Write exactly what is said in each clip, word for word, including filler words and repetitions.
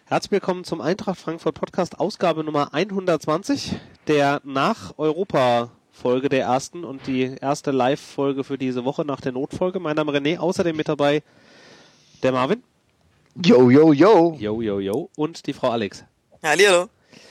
Herzlich willkommen zum Eintracht Frankfurt Podcast, Ausgabe Nummer hundertzwanzig, der Nach-Europa-Folge der ersten und die erste Live-Folge für diese Woche nach der Notfolge. Mein Name ist René, außerdem mit dabei der Marvin. Yo, yo, yo. Yo, yo, yo. Und die Frau Alex. Hallihallo.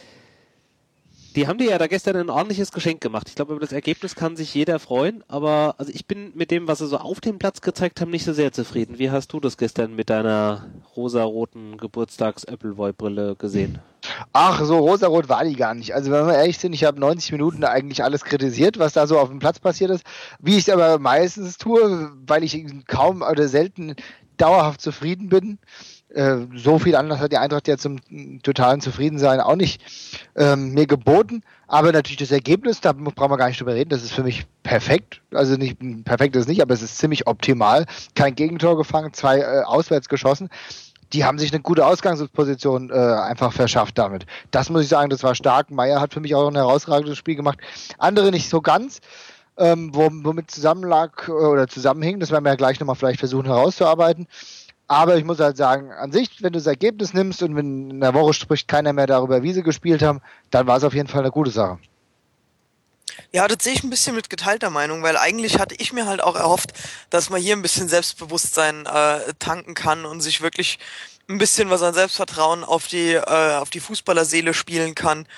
Die haben dir ja da gestern ein ordentliches Geschenk gemacht. Ich glaube, über das Ergebnis kann sich jeder freuen, aber also ich bin mit dem, was sie so auf dem Platz gezeigt haben, nicht so sehr zufrieden. Wie hast du das gestern mit deiner rosaroten Geburtstags-Appleboy-Brille gesehen? Ach, so rosarot war die gar nicht. Also wenn wir ehrlich sind, ich habe neunzig Minuten eigentlich alles kritisiert, was da so auf dem Platz passiert ist. Wie ich es aber meistens tue, weil ich kaum oder selten dauerhaft zufrieden bin. Äh, so viel Anlass hat die Eintracht ja zum totalen Zufriedensein auch nicht ähm, mir geboten. Aber natürlich das Ergebnis, da brauchen wir gar nicht drüber reden, das ist für mich perfekt. Also nicht perfekt ist es nicht, aber es ist ziemlich optimal. Kein Gegentor gefangen, zwei äh, auswärts geschossen. Die haben sich eine gute Ausgangsposition äh, einfach verschafft damit. Das muss ich sagen, das war stark. Meier hat für mich auch ein herausragendes Spiel gemacht. Andere nicht so ganz. Ähm, womit zusammenlag oder zusammenhing, das werden wir ja gleich nochmal vielleicht versuchen herauszuarbeiten. Aber ich muss halt sagen, an sich, wenn du das Ergebnis nimmst und wenn in der Woche spricht keiner mehr darüber, wie sie gespielt haben, dann war es auf jeden Fall eine gute Sache. Ja, das sehe ich ein bisschen mit geteilter Meinung, weil eigentlich hatte ich mir halt auch erhofft, dass man hier ein bisschen Selbstbewusstsein äh, tanken kann und sich wirklich ein bisschen was an Selbstvertrauen auf die, äh, auf die Fußballerseele spielen kann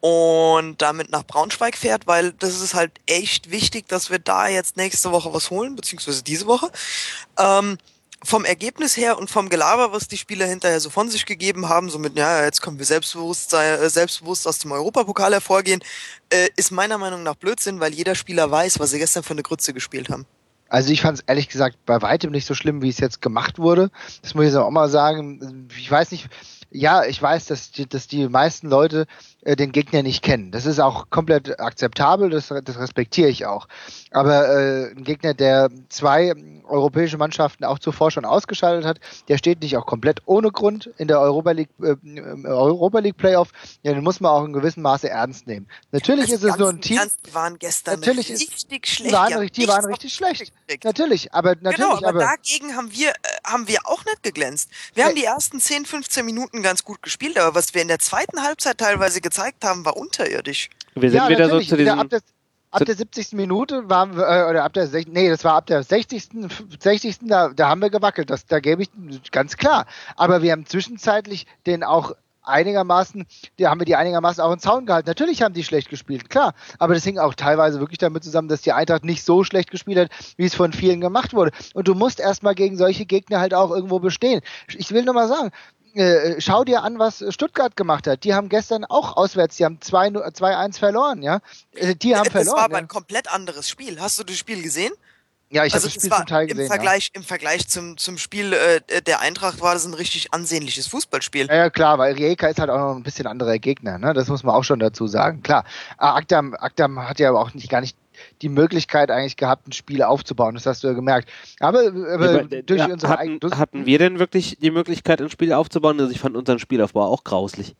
und damit nach Braunschweig fährt, weil das ist halt echt wichtig, dass wir da jetzt nächste Woche was holen, beziehungsweise diese Woche. Ähm, Vom Ergebnis her und vom Gelaber, was die Spieler hinterher so von sich gegeben haben, so mit, ja, jetzt können wir selbstbewusst, sein, äh, selbstbewusst aus dem Europapokal hervorgehen, äh, ist meiner Meinung nach Blödsinn, weil jeder Spieler weiß, was sie gestern für eine Grütze gespielt haben. Also ich fand es ehrlich gesagt bei weitem nicht so schlimm, wie es jetzt gemacht wurde. Das muss ich auch mal sagen. Ich weiß nicht, ja, ich weiß, dass die, dass die meisten Leute äh, den Gegner nicht kennen. Das ist auch komplett akzeptabel, das, das respektiere ich auch. Aber äh, ein Gegner, der zwei europäische Mannschaften auch zuvor schon ausgeschaltet hat, der steht nicht auch komplett ohne Grund in der Europa League, äh, Europa League Playoff. Ja, den muss man auch in gewissem Maße ernst nehmen. Natürlich also ist es so ein Team. Ernst, die waren gestern natürlich richtig ist, schlecht. Waren, die, die waren richtig schlecht. Natürlich, aber natürlich. Genau, aber, aber dagegen haben wir, äh, haben wir auch nicht geglänzt. Wir äh, haben die ersten zehn, fünfzehn Minuten ganz gut gespielt, aber was wir in der zweiten Halbzeit teilweise gezeigt haben, war unterirdisch. Wir sind ja, wieder so zu diesem... Ab der, ab der siebzigsten Minute waren wir, äh, oder ab der, nee, das war ab der sechzigsten sechzigsten Da, da haben wir gewackelt, das, da gebe ich ganz klar. Aber wir haben zwischenzeitlich den auch einigermaßen, die haben wir die einigermaßen auch in Zaun gehalten. Natürlich haben die schlecht gespielt, klar. Aber das hing auch teilweise wirklich damit zusammen, dass die Eintracht nicht so schlecht gespielt hat, wie es von vielen gemacht wurde. Und du musst erstmal gegen solche Gegner halt auch irgendwo bestehen. Ich will nur mal sagen, äh, schau dir an, was Stuttgart gemacht hat. Die haben gestern auch auswärts, die haben zwei eins verloren, ja. Die haben das verloren. Das war aber ja. ein komplett anderes Spiel. Hast du das Spiel gesehen? Ja, ich also habe das Spiel zum Teil gesehen. Im Vergleich, ja. im Vergleich zum, zum Spiel äh, der Eintracht war das ein richtig ansehnliches Fußballspiel. Ja, ja klar, weil Rijeka ist halt auch noch ein bisschen anderer Gegner, ne? Das muss man auch schon dazu sagen. Klar, Akdam, Akdam hat ja auch nicht gar nicht die Möglichkeit eigentlich gehabt, ein Spiel aufzubauen. Das hast du ja gemerkt. Aber, aber ja, durch ja, unsere hatten, hatten wir denn wirklich die Möglichkeit, ein Spiel aufzubauen? Also ich fand unseren Spielaufbau auch grauslich.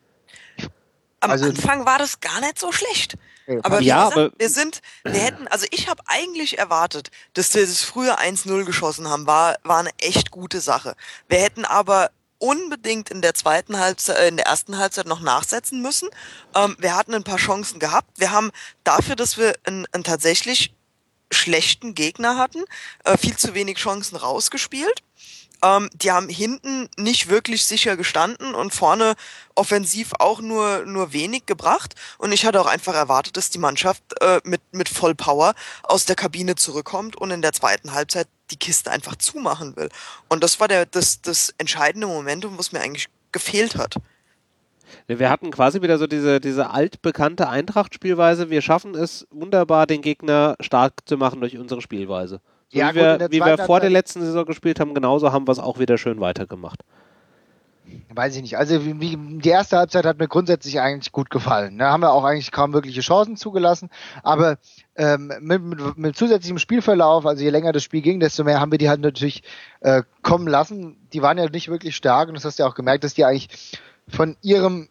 Am also, Anfang war das gar nicht so schlecht. Aber wie ja, gesagt, aber wir sind, wir hätten, also ich habe eigentlich erwartet, dass wir das frühe eins null geschossen haben, war, war eine echt gute Sache. Wir hätten aber unbedingt in der zweiten Halbzeit, äh, in der ersten Halbzeit noch nachsetzen müssen. Ähm, wir hatten ein paar Chancen gehabt. Wir haben dafür, dass wir einen, einen tatsächlich schlechten Gegner hatten, äh, viel zu wenig Chancen rausgespielt. Ähm, die haben hinten nicht wirklich sicher gestanden und vorne offensiv auch nur nur wenig gebracht. Und ich hatte auch einfach erwartet, dass die Mannschaft äh, mit mit Vollpower aus der Kabine zurückkommt und in der zweiten Halbzeit die Kiste einfach zumachen will. Und das war der das das entscheidende Momentum, was mir eigentlich gefehlt hat. Wir hatten quasi wieder so diese, diese altbekannte Eintracht-Spielweise. Wir schaffen es wunderbar, den Gegner stark zu machen durch unsere Spielweise. So ja, wie wir, gut, wie wir vor der letzten Saison gespielt haben, genauso haben wir es auch wieder schön weitergemacht. Weiß ich nicht. Also wie, die erste Halbzeit hat mir grundsätzlich eigentlich gut gefallen. Da haben wir auch eigentlich kaum wirkliche Chancen zugelassen. Aber ähm, mit, mit, mit zusätzlichem Spielverlauf, also je länger das Spiel ging, desto mehr haben wir die halt natürlich äh, kommen lassen. Die waren ja nicht wirklich stark und das hast du ja auch gemerkt, dass die eigentlich von ihrem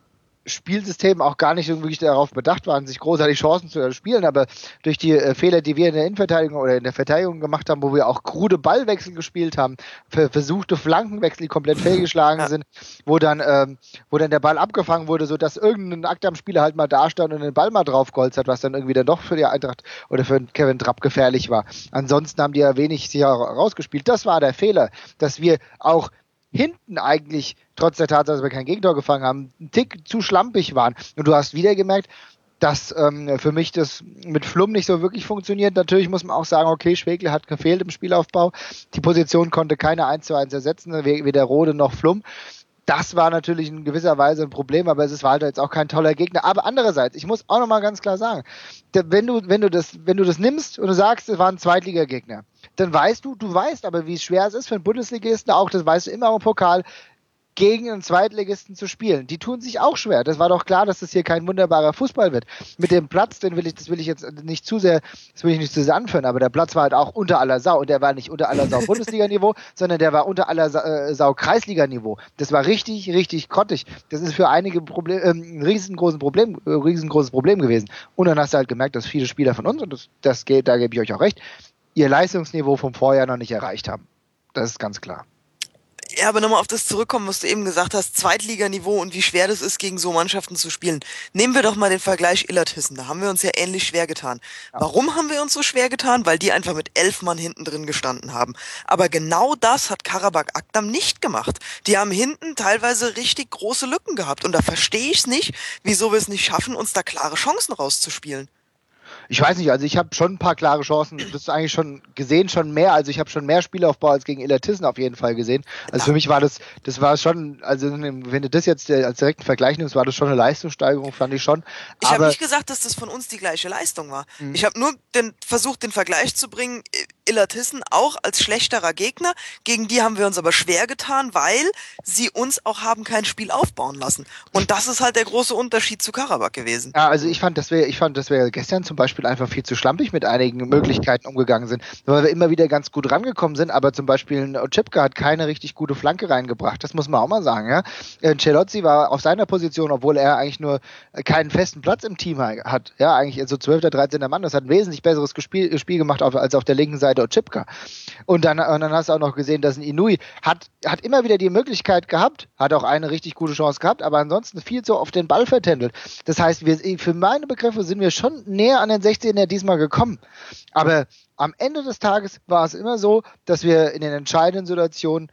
Spielsystem auch gar nicht wirklich darauf bedacht waren, sich großartig Chancen zu erspielen, aber durch die äh, Fehler, die wir in der Innenverteidigung oder in der Verteidigung gemacht haben, wo wir auch krude Ballwechsel gespielt haben, ver versuchte Flankenwechsel, die komplett fehlgeschlagen Ja. sind, wo dann, ähm, wo dann der Ball abgefangen wurde, sodass irgendein Akdam-Spieler halt mal da stand und den Ball mal draufgeholzt hat, was dann irgendwie dann doch für die Eintracht oder für Kevin Trapp gefährlich war. Ansonsten haben die ja wenig sicher rausgespielt. Das war der Fehler, dass wir auch hinten eigentlich, trotz der Tatsache, dass wir kein Gegentor gefangen haben, einen Tick zu schlampig waren. Und du hast wieder gemerkt, dass ähm, für mich das mit Flum nicht so wirklich funktioniert. Natürlich muss man auch sagen, okay, Schwegler hat gefehlt im Spielaufbau. Die Position konnte keiner eins zu eins ersetzen, weder Rode noch Flum. Das war natürlich in gewisser Weise ein Problem, aber es war halt jetzt auch kein toller Gegner. Aber andererseits, ich muss auch nochmal ganz klar sagen, wenn du, wenn du das, wenn du das nimmst und du sagst, es war ein Zweitligagegner, dann weißt du, du weißt aber, wie schwer es ist für einen Bundesligisten, auch das weißt du immer im Pokal, gegen einen Zweitligisten zu spielen. Die tun sich auch schwer. Das war doch klar, dass das hier kein wunderbarer Fußball wird. Mit dem Platz, den will ich, das will ich jetzt nicht zu sehr, das will ich nicht zu sehr anführen, aber der Platz war halt auch unter aller Sau und der war nicht unter aller Sau Bundesliga-Niveau, sondern der war unter aller äh, Sau Kreisliga-Niveau. Das war richtig, richtig grottig. Das ist für einige Problem, äh, ein riesengroßes Problem, äh, riesengroßes Problem gewesen. Und dann hast du halt gemerkt, dass viele Spieler von uns, und das, das geht, da gebe ich euch auch recht, ihr Leistungsniveau vom Vorjahr noch nicht erreicht haben. Das ist ganz klar. Ja, aber nochmal auf das zurückkommen, was du eben gesagt hast, Zweitliganiveau und wie schwer das ist, gegen so Mannschaften zu spielen. Nehmen wir doch mal den Vergleich Illertissen, da haben wir uns ja ähnlich schwer getan. Ja. Warum haben wir uns so schwer getan? Weil die einfach mit elf Mann hinten drin gestanden haben. Aber genau das hat Karabakh Akdam nicht gemacht. Die haben hinten teilweise richtig große Lücken gehabt und da verstehe ich es nicht, wieso wir es nicht schaffen, uns da klare Chancen rauszuspielen. Ich weiß nicht, also ich habe schon ein paar klare Chancen, das ist eigentlich schon gesehen, schon mehr, also ich habe schon mehr Spielaufbau als gegen Illertissen auf jeden Fall gesehen. Also Ja. für mich war das, das war schon, also wenn du das jetzt als direkten Vergleich nimmst, war das schon eine Leistungssteigerung, fand ich schon. Ich habe Aber nicht gesagt, dass das von uns die gleiche Leistung war. Mhm. Ich habe nur den, versucht, den Vergleich zu bringen, Illertissen auch als schlechterer Gegner. Gegen die haben wir uns aber schwer getan, weil sie uns auch haben kein Spiel aufbauen lassen. Und das ist halt der große Unterschied zu Karabakh gewesen. ja, also ich fand, dass wir, ich fand, dass wir gestern zum Beispiel einfach viel zu schlampig mit einigen Möglichkeiten umgegangen sind, weil wir immer wieder ganz gut rangekommen sind, aber zum Beispiel ein Otschipka hat keine richtig gute Flanke reingebracht, das muss man auch mal sagen, ja. Äh, Celozzi war auf seiner Position, obwohl er eigentlich nur keinen festen Platz im Team hat, ja, eigentlich so zwölfter, dreizehnter Mann, das hat ein wesentlich besseres Spiel, Spiel gemacht auf, als auf der linken Seite Otschipka. Und dann, und dann hast du auch noch gesehen, dass ein Inui hat, hat immer wieder die Möglichkeit gehabt, hat auch eine richtig gute Chance gehabt, aber ansonsten viel zu oft den Ball vertändelt. Das heißt, wir, für meine Begriffe sind wir schon näher an den sechzehner diesmal gekommen. Aber am Ende des Tages war es immer so, dass wir in den entscheidenden Situationen,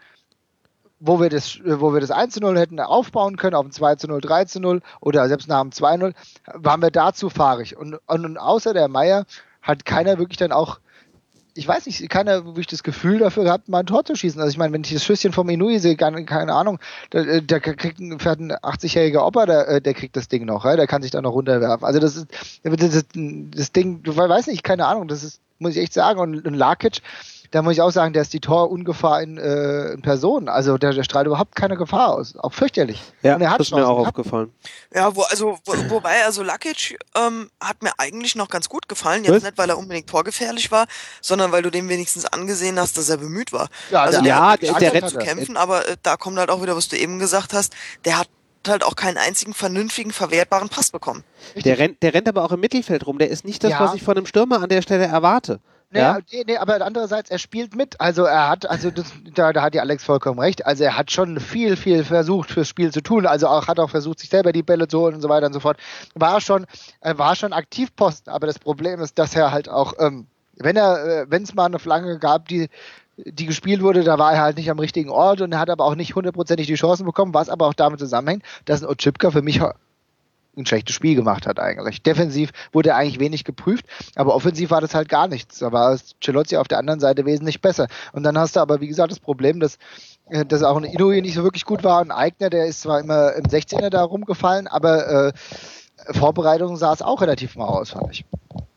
wo wir das, wo wir das eins zu null hätten aufbauen können, auf ein zwei zu null, drei zu null oder selbst nach dem zwei null, waren wir dazu fahrig. Und, und, und außer der Meier hat keiner wirklich dann auch, ich weiß nicht, keiner wirklich das Gefühl dafür gehabt, mal ein Tor zu schießen. Also ich meine, wenn ich das Schüsschen vom Inui sehe, keine, keine Ahnung, der, der kriegt ein, fährt ein achtzigjähriger Opa, der, der kriegt das Ding noch, ja? Der kann sich da noch runterwerfen. Also das ist, das, das Ding, du weißt nicht, keine Ahnung, das ist, muss ich echt sagen. Und, und Lakic, da muss ich auch sagen, der ist die Torungefahr in, äh, in Person. Also der, der strahlt überhaupt keine Gefahr aus. Auch fürchterlich. Ja, und er hat das ist mir Chancen auch gehabt. aufgefallen. Ja, wo, also, wo, wobei, also Lakic ähm, hat mir eigentlich noch ganz gut gefallen. Jetzt Was? nicht, weil er unbedingt torgefährlich war, sondern weil du dem wenigstens angesehen hast, dass er bemüht war. Ja, also der- der ja, hat der- wirklich der angefangen rennt- zu kämpfen, aber äh, da kommt halt auch wieder, was du eben gesagt hast, der hat halt auch keinen einzigen vernünftigen, verwertbaren Pass bekommen. Der rennt, der rennt aber auch im Mittelfeld rum. Der ist nicht das, Ja. was ich von einem Stürmer an der Stelle erwarte. Nee, Ja? nee, nee, aber andererseits, er spielt mit. Also er hat, also das, da, da hat ja Alex vollkommen recht. Also er hat schon viel, viel versucht fürs Spiel zu tun. Also auch hat auch versucht, sich selber die Bälle zu holen und so weiter und so fort. War schon, er war schon Aktivposten. Aber das Problem ist, dass er halt auch, ähm, wenn er, äh, wenn es mal eine Flanke gab, die die gespielt wurde, da war er halt nicht am richtigen Ort und er hat aber auch nicht hundertprozentig die Chancen bekommen, was aber auch damit zusammenhängt, dass ein Otschipka für mich ein schlechtes Spiel gemacht hat eigentlich. Defensiv wurde er eigentlich wenig geprüft, aber offensiv war das halt gar nichts. Da war Celozzi auf der anderen Seite wesentlich besser. Und dann hast du aber, wie gesagt, das Problem, dass, dass auch ein Inui nicht so wirklich gut war. Ein Eigner, der ist zwar immer im sechzehner da rumgefallen, aber äh, Vorbereitung sah es auch relativ mau aus, fand ich.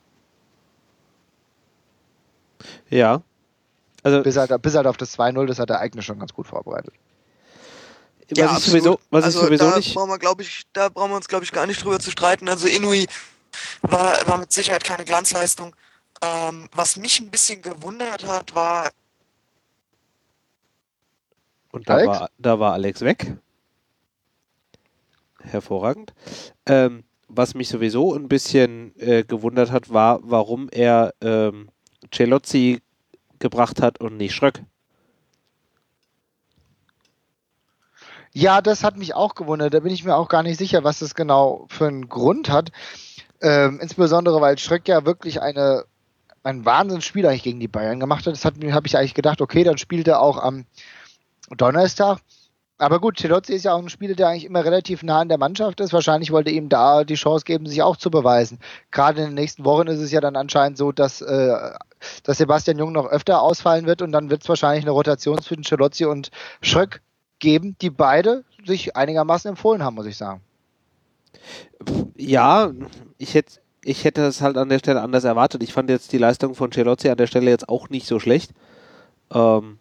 Ja. Also, Bis halt, bis halt auf das zwei null, das hat der Eigner schon ganz gut vorbereitet. was Ja, ich absolut. sowieso, was also ich sowieso da nicht. brauchen wir, glaube ich, da brauchen wir uns, glaube ich, gar nicht drüber zu streiten. Also Inui war, war mit Sicherheit keine Glanzleistung. Ähm, was mich ein bisschen gewundert hat, war, Und da Alex? war, da war Alex weg. hervorragend. Ähm, was mich sowieso ein bisschen äh, gewundert hat, war, warum er ähm, Celozzi gebracht hat und nicht Schröck. Ja, das hat mich auch gewundert. Da bin ich mir auch gar nicht sicher, was das genau für einen Grund hat. Ähm, insbesondere, weil Schröck ja wirklich eine, ein Wahnsinnsspiel eigentlich gegen die Bayern gemacht hat. Das hat habe ich eigentlich gedacht, okay, dann spielt er auch am Donnerstag. Aber gut, Celozzi ist ja auch ein Spieler, der eigentlich immer relativ nah an der Mannschaft ist. Wahrscheinlich wollte ihm da die Chance geben, sich auch zu beweisen. Gerade in den nächsten Wochen ist es ja dann anscheinend so, dass, äh, dass Sebastian Jung noch öfter ausfallen wird und dann wird es wahrscheinlich eine Rotation zwischen Celozzi und Schröck geben, die beide sich einigermaßen empfohlen haben, muss ich sagen. Ja, ich hätte ich hätte es halt an der Stelle anders erwartet. Ich fand jetzt die Leistung von Celozzi an der Stelle jetzt auch nicht so schlecht. Ähm,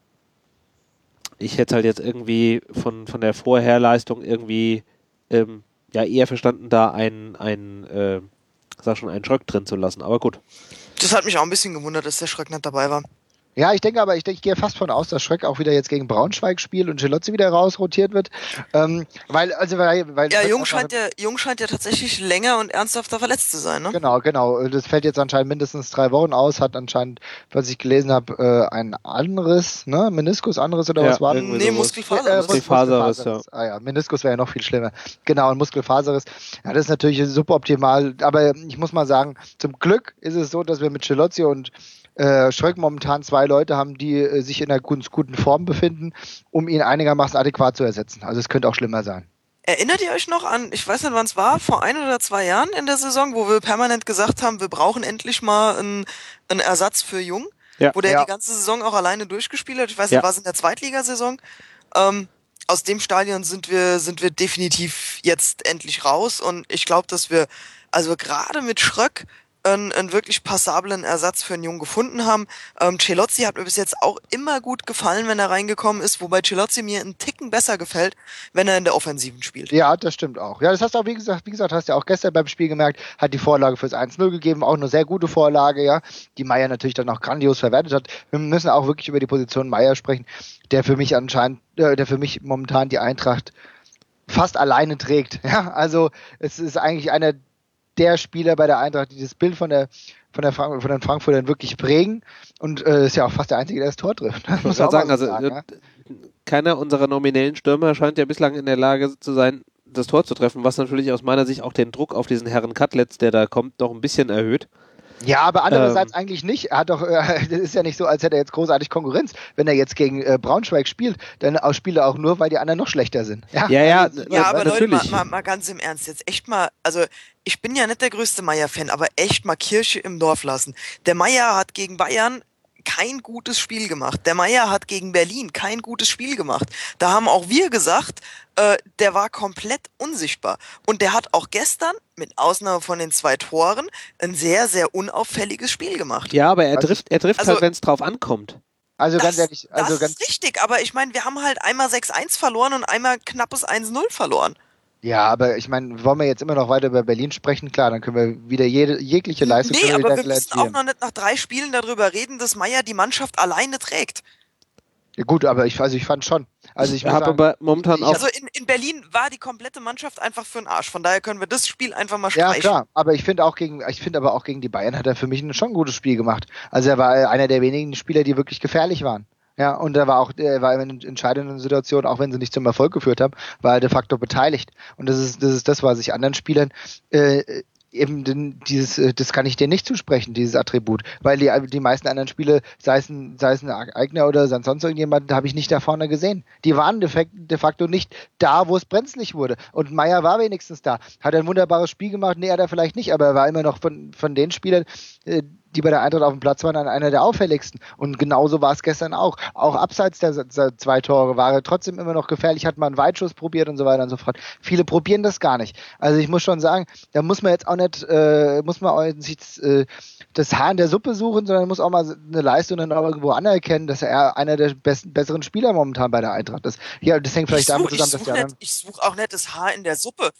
ich hätte halt jetzt irgendwie von, von der Vorherleistung irgendwie ähm, ja eher verstanden, da einen, einen, äh, sag schon, einen Schröck drin zu lassen, aber gut. Das hat mich auch ein bisschen gewundert, dass der Schröck nicht dabei war. Ja, ich denke aber, ich, denke, ich gehe fast von aus, dass Schröck auch wieder jetzt gegen Braunschweig spielt und Celozzi wieder rausrotiert wird. Ähm, weil, also, weil, weil ja, Jung scheint ja, Jung scheint ja tatsächlich länger und ernsthafter verletzt zu sein, ne? Genau, genau. Das fällt jetzt anscheinend mindestens drei Wochen aus, hat anscheinend, was ich gelesen habe, äh, ein Anriss, ne? Meniskus-Anriss oder ja, was war das? Nee, Muskelfaserriss. Äh, Muskelfaserriss, ja. Ah ja, Meniskus wäre ja noch viel schlimmer. Genau, ein Muskelfaserriss. Ja, das ist natürlich suboptimal, aber ich muss mal sagen, zum Glück ist es so, dass wir mit Celozzi und Äh, Schröck momentan zwei Leute haben, die äh, sich in einer guten, guten Form befinden, um ihn einigermaßen adäquat zu ersetzen. Also es könnte auch schlimmer sein. Erinnert ihr euch noch an, ich weiß nicht wann es war, vor ein oder zwei Jahren in der Saison, wo wir permanent gesagt haben, wir brauchen endlich mal einen, einen Ersatz für Jung, ja. wo der ja. die ganze Saison auch alleine durchgespielt hat. Ich weiß ja. nicht, war es in der Zweitligasaison? Ähm, aus dem Stadion sind wir, sind wir definitiv jetzt endlich raus und ich glaube, dass wir, also gerade mit Schröck, Einen, einen wirklich passablen Ersatz für einen Jungen gefunden haben. Ähm, Celozzi hat mir bis jetzt auch immer gut gefallen, wenn er reingekommen ist, wobei Celozzi mir einen Ticken besser gefällt, wenn er in der Offensiven spielt. Ja, das stimmt auch. Ja, das hast du auch, wie gesagt, wie gesagt, hast du ja auch gestern beim Spiel gemerkt, hat die Vorlage fürs eins null gegeben, auch eine sehr gute Vorlage, ja, die Meier natürlich dann auch grandios verwertet hat. Wir müssen auch wirklich über die Position Meier sprechen, der für mich anscheinend, äh, der für mich momentan die Eintracht fast alleine trägt. Ja, also es ist eigentlich einer der Spieler bei der Eintracht, die das Bild von der von der Frank- von den Frankfurtern wirklich prägen und äh, ist ja auch fast der Einzige, der das Tor trifft. Das ich muss auch sagen, also sagen, ja? keiner unserer nominellen Stürmer scheint ja bislang in der Lage zu sein, das Tor zu treffen, was natürlich aus meiner Sicht auch den Druck auf diesen Herrn Cutlets, der da kommt, noch ein bisschen erhöht. Ja, aber andererseits ähm, eigentlich nicht. Er hat doch, äh, das ist ja nicht so, als hätte er jetzt großartig Konkurrenz. Wenn er jetzt gegen äh, Braunschweig spielt, dann spielt er auch nur, weil die anderen noch schlechter sind. Ja, ja, ja, also, ja aber natürlich. Leute, mal, mal, mal ganz im Ernst, jetzt echt mal, also ich bin ja nicht der größte Meier-Fan, aber echt mal Kirche im Dorf lassen. Der Meier hat gegen Bayern kein gutes Spiel gemacht. Der Meier hat gegen Berlin kein gutes Spiel gemacht. Da haben auch wir gesagt, äh, der war komplett unsichtbar. Und der hat auch gestern, mit Ausnahme von den zwei Toren, ein sehr, sehr unauffälliges Spiel gemacht. Ja, aber er trifft, er trifft also, halt, wenn es drauf ankommt. Also das, ganz ehrlich, also das ganz ist richtig, aber ich meine, wir haben halt einmal sechs eins verloren und einmal knappes eins null verloren. Ja, aber ich meine, wollen wir jetzt immer noch weiter über Berlin sprechen? Klar, dann können wir wieder jede, jegliche Leistung... Nee, aber wir müssen auch noch nicht nach drei Spielen darüber reden, dass Meier die Mannschaft alleine trägt. Ja, gut, aber ich, also ich fand schon. Also ich habe aber momentan ich, auch... Also in, in Berlin war die komplette Mannschaft einfach für den Arsch. Von daher können wir das Spiel einfach mal streichen. Ja, klar, aber ich finde auch gegen, ich finde aber auch gegen die Bayern hat er für mich schon ein gutes Spiel gemacht. Also er war einer der wenigen Spieler, die wirklich gefährlich waren. Ja, und er war auch, er war in entscheidenden Situationen, auch wenn sie nicht zum Erfolg geführt haben, war er de facto beteiligt. Und das ist, das ist das, was ich anderen Spielern äh, eben den, dieses, das kann ich dir nicht zusprechen, dieses Attribut, weil die, die meisten anderen Spiele, sei es ein, sei es ein Eigner oder sonst irgendjemand, habe ich nicht da vorne gesehen. Die waren de facto, de facto nicht da, wo es brenzlig wurde. Und Meier war wenigstens da. Hat er ein wunderbares Spiel gemacht? Nee, hat er vielleicht nicht, aber er war immer noch von, von den Spielern, äh, die bei der Eintracht auf dem Platz waren, einer der auffälligsten. Und genauso war es gestern auch. Auch abseits der, der zwei Tore war er trotzdem immer noch gefährlich, hat mal einen Weitschuss probiert und so weiter und so fort. Viele probieren das gar nicht. Also ich muss schon sagen, da muss man jetzt auch nicht, äh, muss man auch nicht äh, das Haar in der Suppe suchen, sondern muss auch mal eine Leistung dann auch irgendwo anerkennen, dass er einer der besten, besseren Spieler momentan bei der Eintracht ist. Ja, das hängt vielleicht such, damit zusammen, dass die anderen... Ich suche auch nicht das Haar in der Suppe.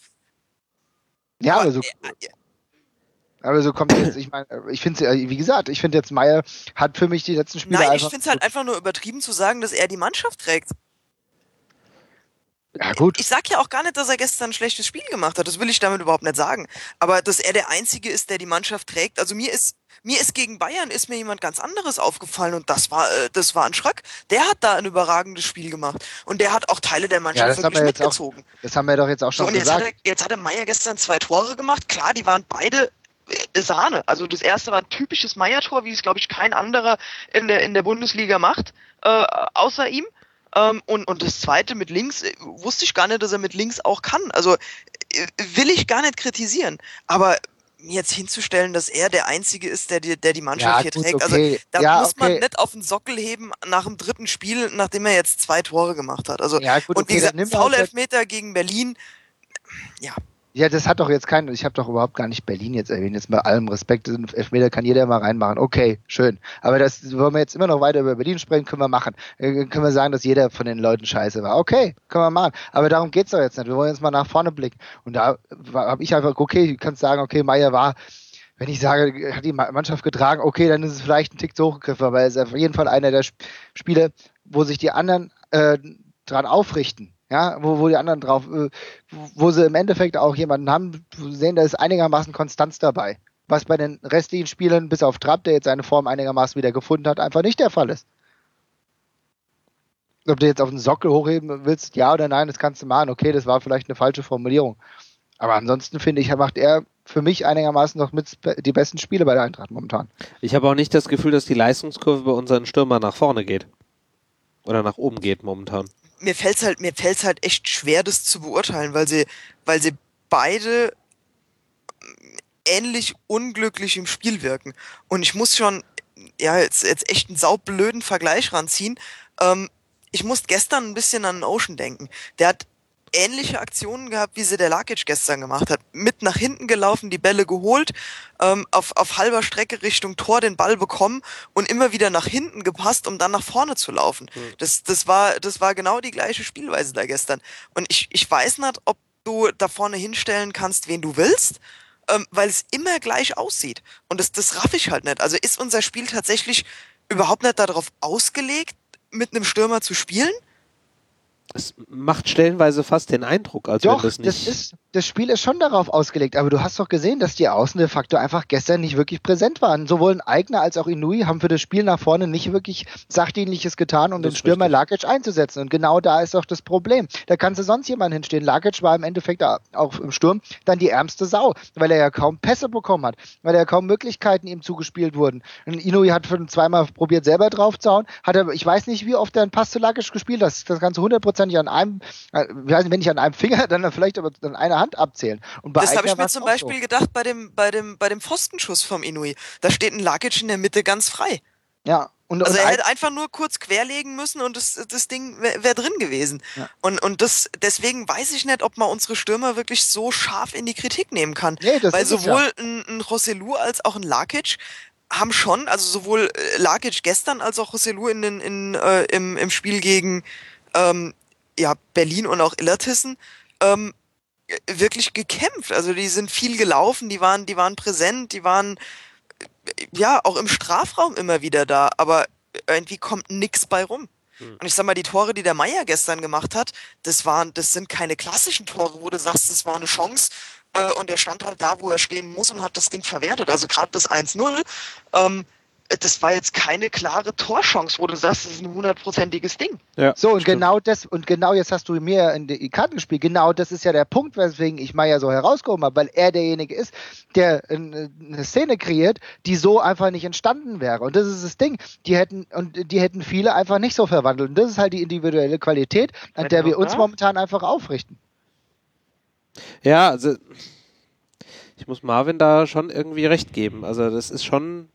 Ja, aber, aber so... Äh, Aber so kommt jetzt, ich meine, ich finde, wie gesagt, ich finde jetzt Meier hat für mich die letzten Spiele Nein, einfach... ich finde es halt einfach nur übertrieben zu sagen, dass er die Mannschaft trägt. Ja, gut. Ich sag ja auch gar nicht, dass er gestern ein schlechtes Spiel gemacht hat. Das will ich damit überhaupt nicht sagen. Aber dass er der Einzige ist, der die Mannschaft trägt. Also mir ist, mir ist gegen Bayern ist mir jemand ganz anderes aufgefallen und das war, äh, das war ein Schröck. Der hat da ein überragendes Spiel gemacht. Und der hat auch Teile der Ja, Mannschaft das haben wirklich wir jetzt auch, mitgezogen. das haben wir doch jetzt auch So, schon und jetzt hat, gesagt. er, jetzt hat der Meier gestern zwei Tore gemacht. Klar, die waren beide äh, Sahne. Also das erste war ein typisches Meier-Tor, wie es, glaube ich, kein anderer in der, in der Bundesliga macht, äh, außer ihm. Ähm, und, und das zweite mit links, äh, wusste ich gar nicht, dass er mit links auch kann. Also äh, will ich gar nicht kritisieren. Aber mir jetzt hinzustellen, dass er der Einzige ist, der die, der die Mannschaft Ja, hier gut, trägt. okay. Also da Ja, muss man okay. nicht auf den Sockel heben nach dem dritten Spiel, nachdem er jetzt zwei Tore gemacht hat. Also Ja, gut, und wie okay, dann gesagt, nimm halt- Foul-Elfmeter gegen Berlin, ja. Ja, das hat doch jetzt kein, ich habe doch überhaupt gar nicht Berlin jetzt erwähnt, jetzt bei allem Respekt, Elfmeter kann jeder mal reinmachen, okay, schön. Aber das, wollen wir jetzt immer noch weiter über Berlin sprechen, können wir machen. Äh, können wir sagen, dass jeder von den Leuten scheiße war, okay, können wir machen. Aber darum geht's doch jetzt nicht, wir wollen jetzt mal nach vorne blicken. Und da habe ich einfach, okay, du kannst sagen, okay, Meier war, wenn ich sage, hat die Mannschaft getragen, okay, dann ist es vielleicht ein Tick zu hochgegriffen, aber er ist auf jeden Fall einer der Sp- Spiele, wo sich die anderen äh, dran aufrichten. Ja, wo, wo die anderen drauf, äh, wo sie im Endeffekt auch jemanden haben, wo sie sehen, da ist einigermaßen Konstanz dabei. Was bei den restlichen Spielern, bis auf Trapp, der jetzt seine Form einigermaßen wieder gefunden hat, einfach nicht der Fall ist. Ob du jetzt auf den Sockel hochheben willst, ja oder nein, das kannst du machen. Okay, das war vielleicht eine falsche Formulierung. Aber ansonsten finde ich, macht er für mich einigermaßen noch mit die besten Spiele bei der Eintracht momentan. Ich habe auch nicht das Gefühl, dass die Leistungskurve bei unseren Stürmern nach vorne geht. Oder nach oben geht momentan. Mir fällt's halt, mir fällt's halt echt schwer, das zu beurteilen, weil sie, weil sie beide ähnlich unglücklich im Spiel wirken. Und ich muss schon, ja, jetzt, jetzt echt einen saublöden Vergleich ranziehen. Ähm, ich muss gestern ein bisschen an Ocean denken. Der hat ähnliche Aktionen gehabt, wie sie der Lakic gestern gemacht hat. Mit nach hinten gelaufen, die Bälle geholt, ähm, auf, auf halber Strecke Richtung Tor den Ball bekommen und immer wieder nach hinten gepasst, um dann nach vorne zu laufen. Mhm. Das, das war, das war genau die gleiche Spielweise da gestern. Und ich, ich weiß nicht, ob du da vorne hinstellen kannst, wen du willst, ähm, weil es immer gleich aussieht. Und das, das raff ich halt nicht. Also ist unser Spiel tatsächlich überhaupt nicht darauf ausgelegt, mit einem Stürmer zu spielen? Es macht stellenweise fast den Eindruck, als Doch, wenn das nicht... das ist, das Spiel ist schon darauf ausgelegt, aber du hast doch gesehen, dass die Außen de facto einfach gestern nicht wirklich präsent waren. Sowohl ein Eigner als auch Inui haben für das Spiel nach vorne nicht wirklich Sachdienliches getan, um Das den ist Stürmer richtig. Lakic einzusetzen. Und genau da ist doch das Problem. Da kannst du sonst jemanden hinstellen. Lakic war im Endeffekt auch im Sturm dann die ärmste Sau, weil er ja kaum Pässe bekommen hat, weil er kaum Möglichkeiten ihm zugespielt wurden. Und Inui hat schon zweimal probiert, selber draufzuhauen, hat er, ich weiß nicht, wie oft er einen Pass zu Lakic gespielt hat, das, das Ganze hundertprozentig an einem, ich weiß nicht, wenn nicht an einem Finger, dann vielleicht aber an einer Hand abzählen. Und bei Das habe Eigner ich mir war's zum auch Beispiel so. gedacht bei dem, bei dem, bei dem Pfostenschuss vom Inui. Da steht ein Lakic in der Mitte ganz frei. Ja. Und, Also und er Eig- hätte einfach nur kurz querlegen müssen und das, das Ding wäre wär drin gewesen. Ja. Und, und das, deswegen weiß ich nicht, ob man unsere Stürmer wirklich so scharf in die Kritik nehmen kann. Nee, das Weil ist es sowohl ein, ein Joselu als auch ein Lakic haben schon, also sowohl äh, Lakic gestern als auch Joselu in, den- in, äh, im, im Spiel gegen ähm, ja, Berlin und auch Illertissen ähm, wirklich gekämpft. Also die sind viel gelaufen, die waren, die waren präsent, die waren ja auch im Strafraum immer wieder da, aber irgendwie kommt nix bei rum. Hm. Und ich sag mal, die Tore, die der Meier gestern gemacht hat, das waren, das sind keine klassischen Tore, wo du sagst, das war eine Chance äh, und er stand halt da, wo er stehen muss und hat das Ding verwertet. Also gerade das eins null, ähm, das war jetzt keine klare Torchance, wo du sagst, das ist ein hundertprozentiges Ding. Ja, So, und stimmt. genau das, und genau jetzt hast du mir in die Karten gespielt, genau das ist ja der Punkt, weswegen ich Meier so herausgehoben habe, weil er derjenige ist, der äh, eine Szene kreiert, die so einfach nicht entstanden wäre. Und das ist das Ding, die hätten, und die hätten viele einfach nicht so verwandelt. Und das ist halt die individuelle Qualität, an der wir uns momentan einfach aufrichten. Ja, also ich muss Marvin da schon irgendwie recht geben. Also das ist schon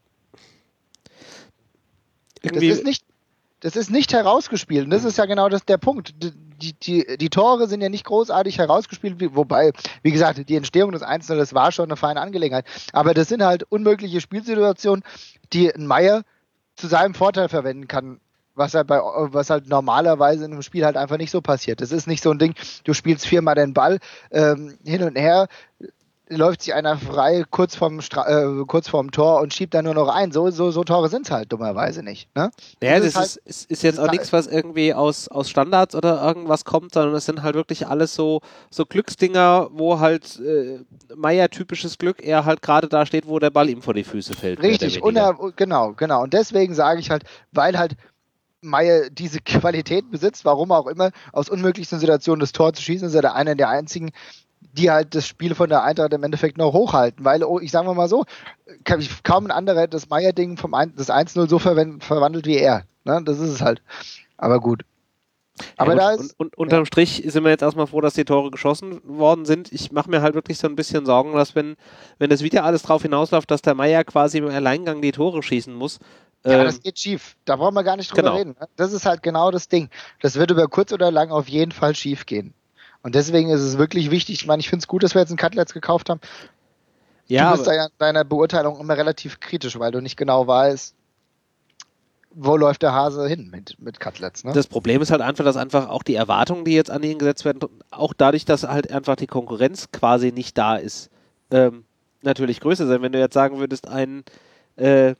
Das irgendwie... ist nicht, das ist nicht herausgespielt. Und das ist ja genau das, der Punkt. Die, die, die Tore sind ja nicht großartig herausgespielt, wie- wobei, wie gesagt, die Entstehung des eins null, das war schon eine feine Angelegenheit. Aber das sind halt unmögliche Spielsituationen, die ein Meier zu seinem Vorteil verwenden kann. Was halt, bei, was halt normalerweise in einem Spiel halt einfach nicht so passiert. Das ist nicht so ein Ding, du spielst viermal den Ball ähm, hin und her, läuft sich einer frei kurz vorm, Stra äh, kurz vorm Tor und schiebt dann nur noch ein. So, so, so Tore sind es halt dummerweise nicht. Ne? Ja, das, das ist, ist, halt, ist, ist jetzt ist auch halt, nichts, was irgendwie aus, aus Standards oder irgendwas kommt, sondern es sind halt wirklich alles so, so Glücksdinger, wo halt äh, Meier typisches Glück, er halt gerade da steht, wo der Ball ihm vor die Füße fällt. richtig, uner genau, genau. Und deswegen sage ich halt, weil halt Meier diese Qualität besitzt, warum auch immer, aus unmöglichsten Situationen das Tor zu schießen, ist er der einer der einzigen, die halt das Spiel von der Eintracht im Endeffekt noch hochhalten, weil, oh, ich sage mal so, kaum ein anderer hätte das Meier-Ding vom ein, das eins null so verwandelt wie er. Ne? Das ist es halt. Aber gut. Aber ja, da und, ist, und, und unterm ja. Strich sind wir jetzt erstmal froh, dass die Tore geschossen worden sind. Ich mache mir halt wirklich so ein bisschen Sorgen, dass wenn, wenn das wieder alles drauf hinausläuft, dass der Meier quasi im Alleingang die Tore schießen muss. Ja, ähm, das geht schief. Da brauchen wir gar nicht drüber genau. reden. Ne? Das ist halt genau das Ding. Das wird über kurz oder lang auf jeden Fall schief gehen. Und deswegen ist es wirklich wichtig. Ich meine, ich finde es gut, dass wir jetzt einen Cutlets gekauft haben. Ja, du bist aber, da ja in deiner Beurteilung immer relativ kritisch, weil du nicht genau weißt, wo läuft der Hase hin mit, mit Cutlets. Ne? das Problem ist halt einfach, dass einfach auch die Erwartungen, die jetzt an ihn gesetzt werden, auch dadurch, dass halt einfach die Konkurrenz quasi nicht da ist, ähm, natürlich größer sein. Wenn du jetzt sagen würdest, ein, äh,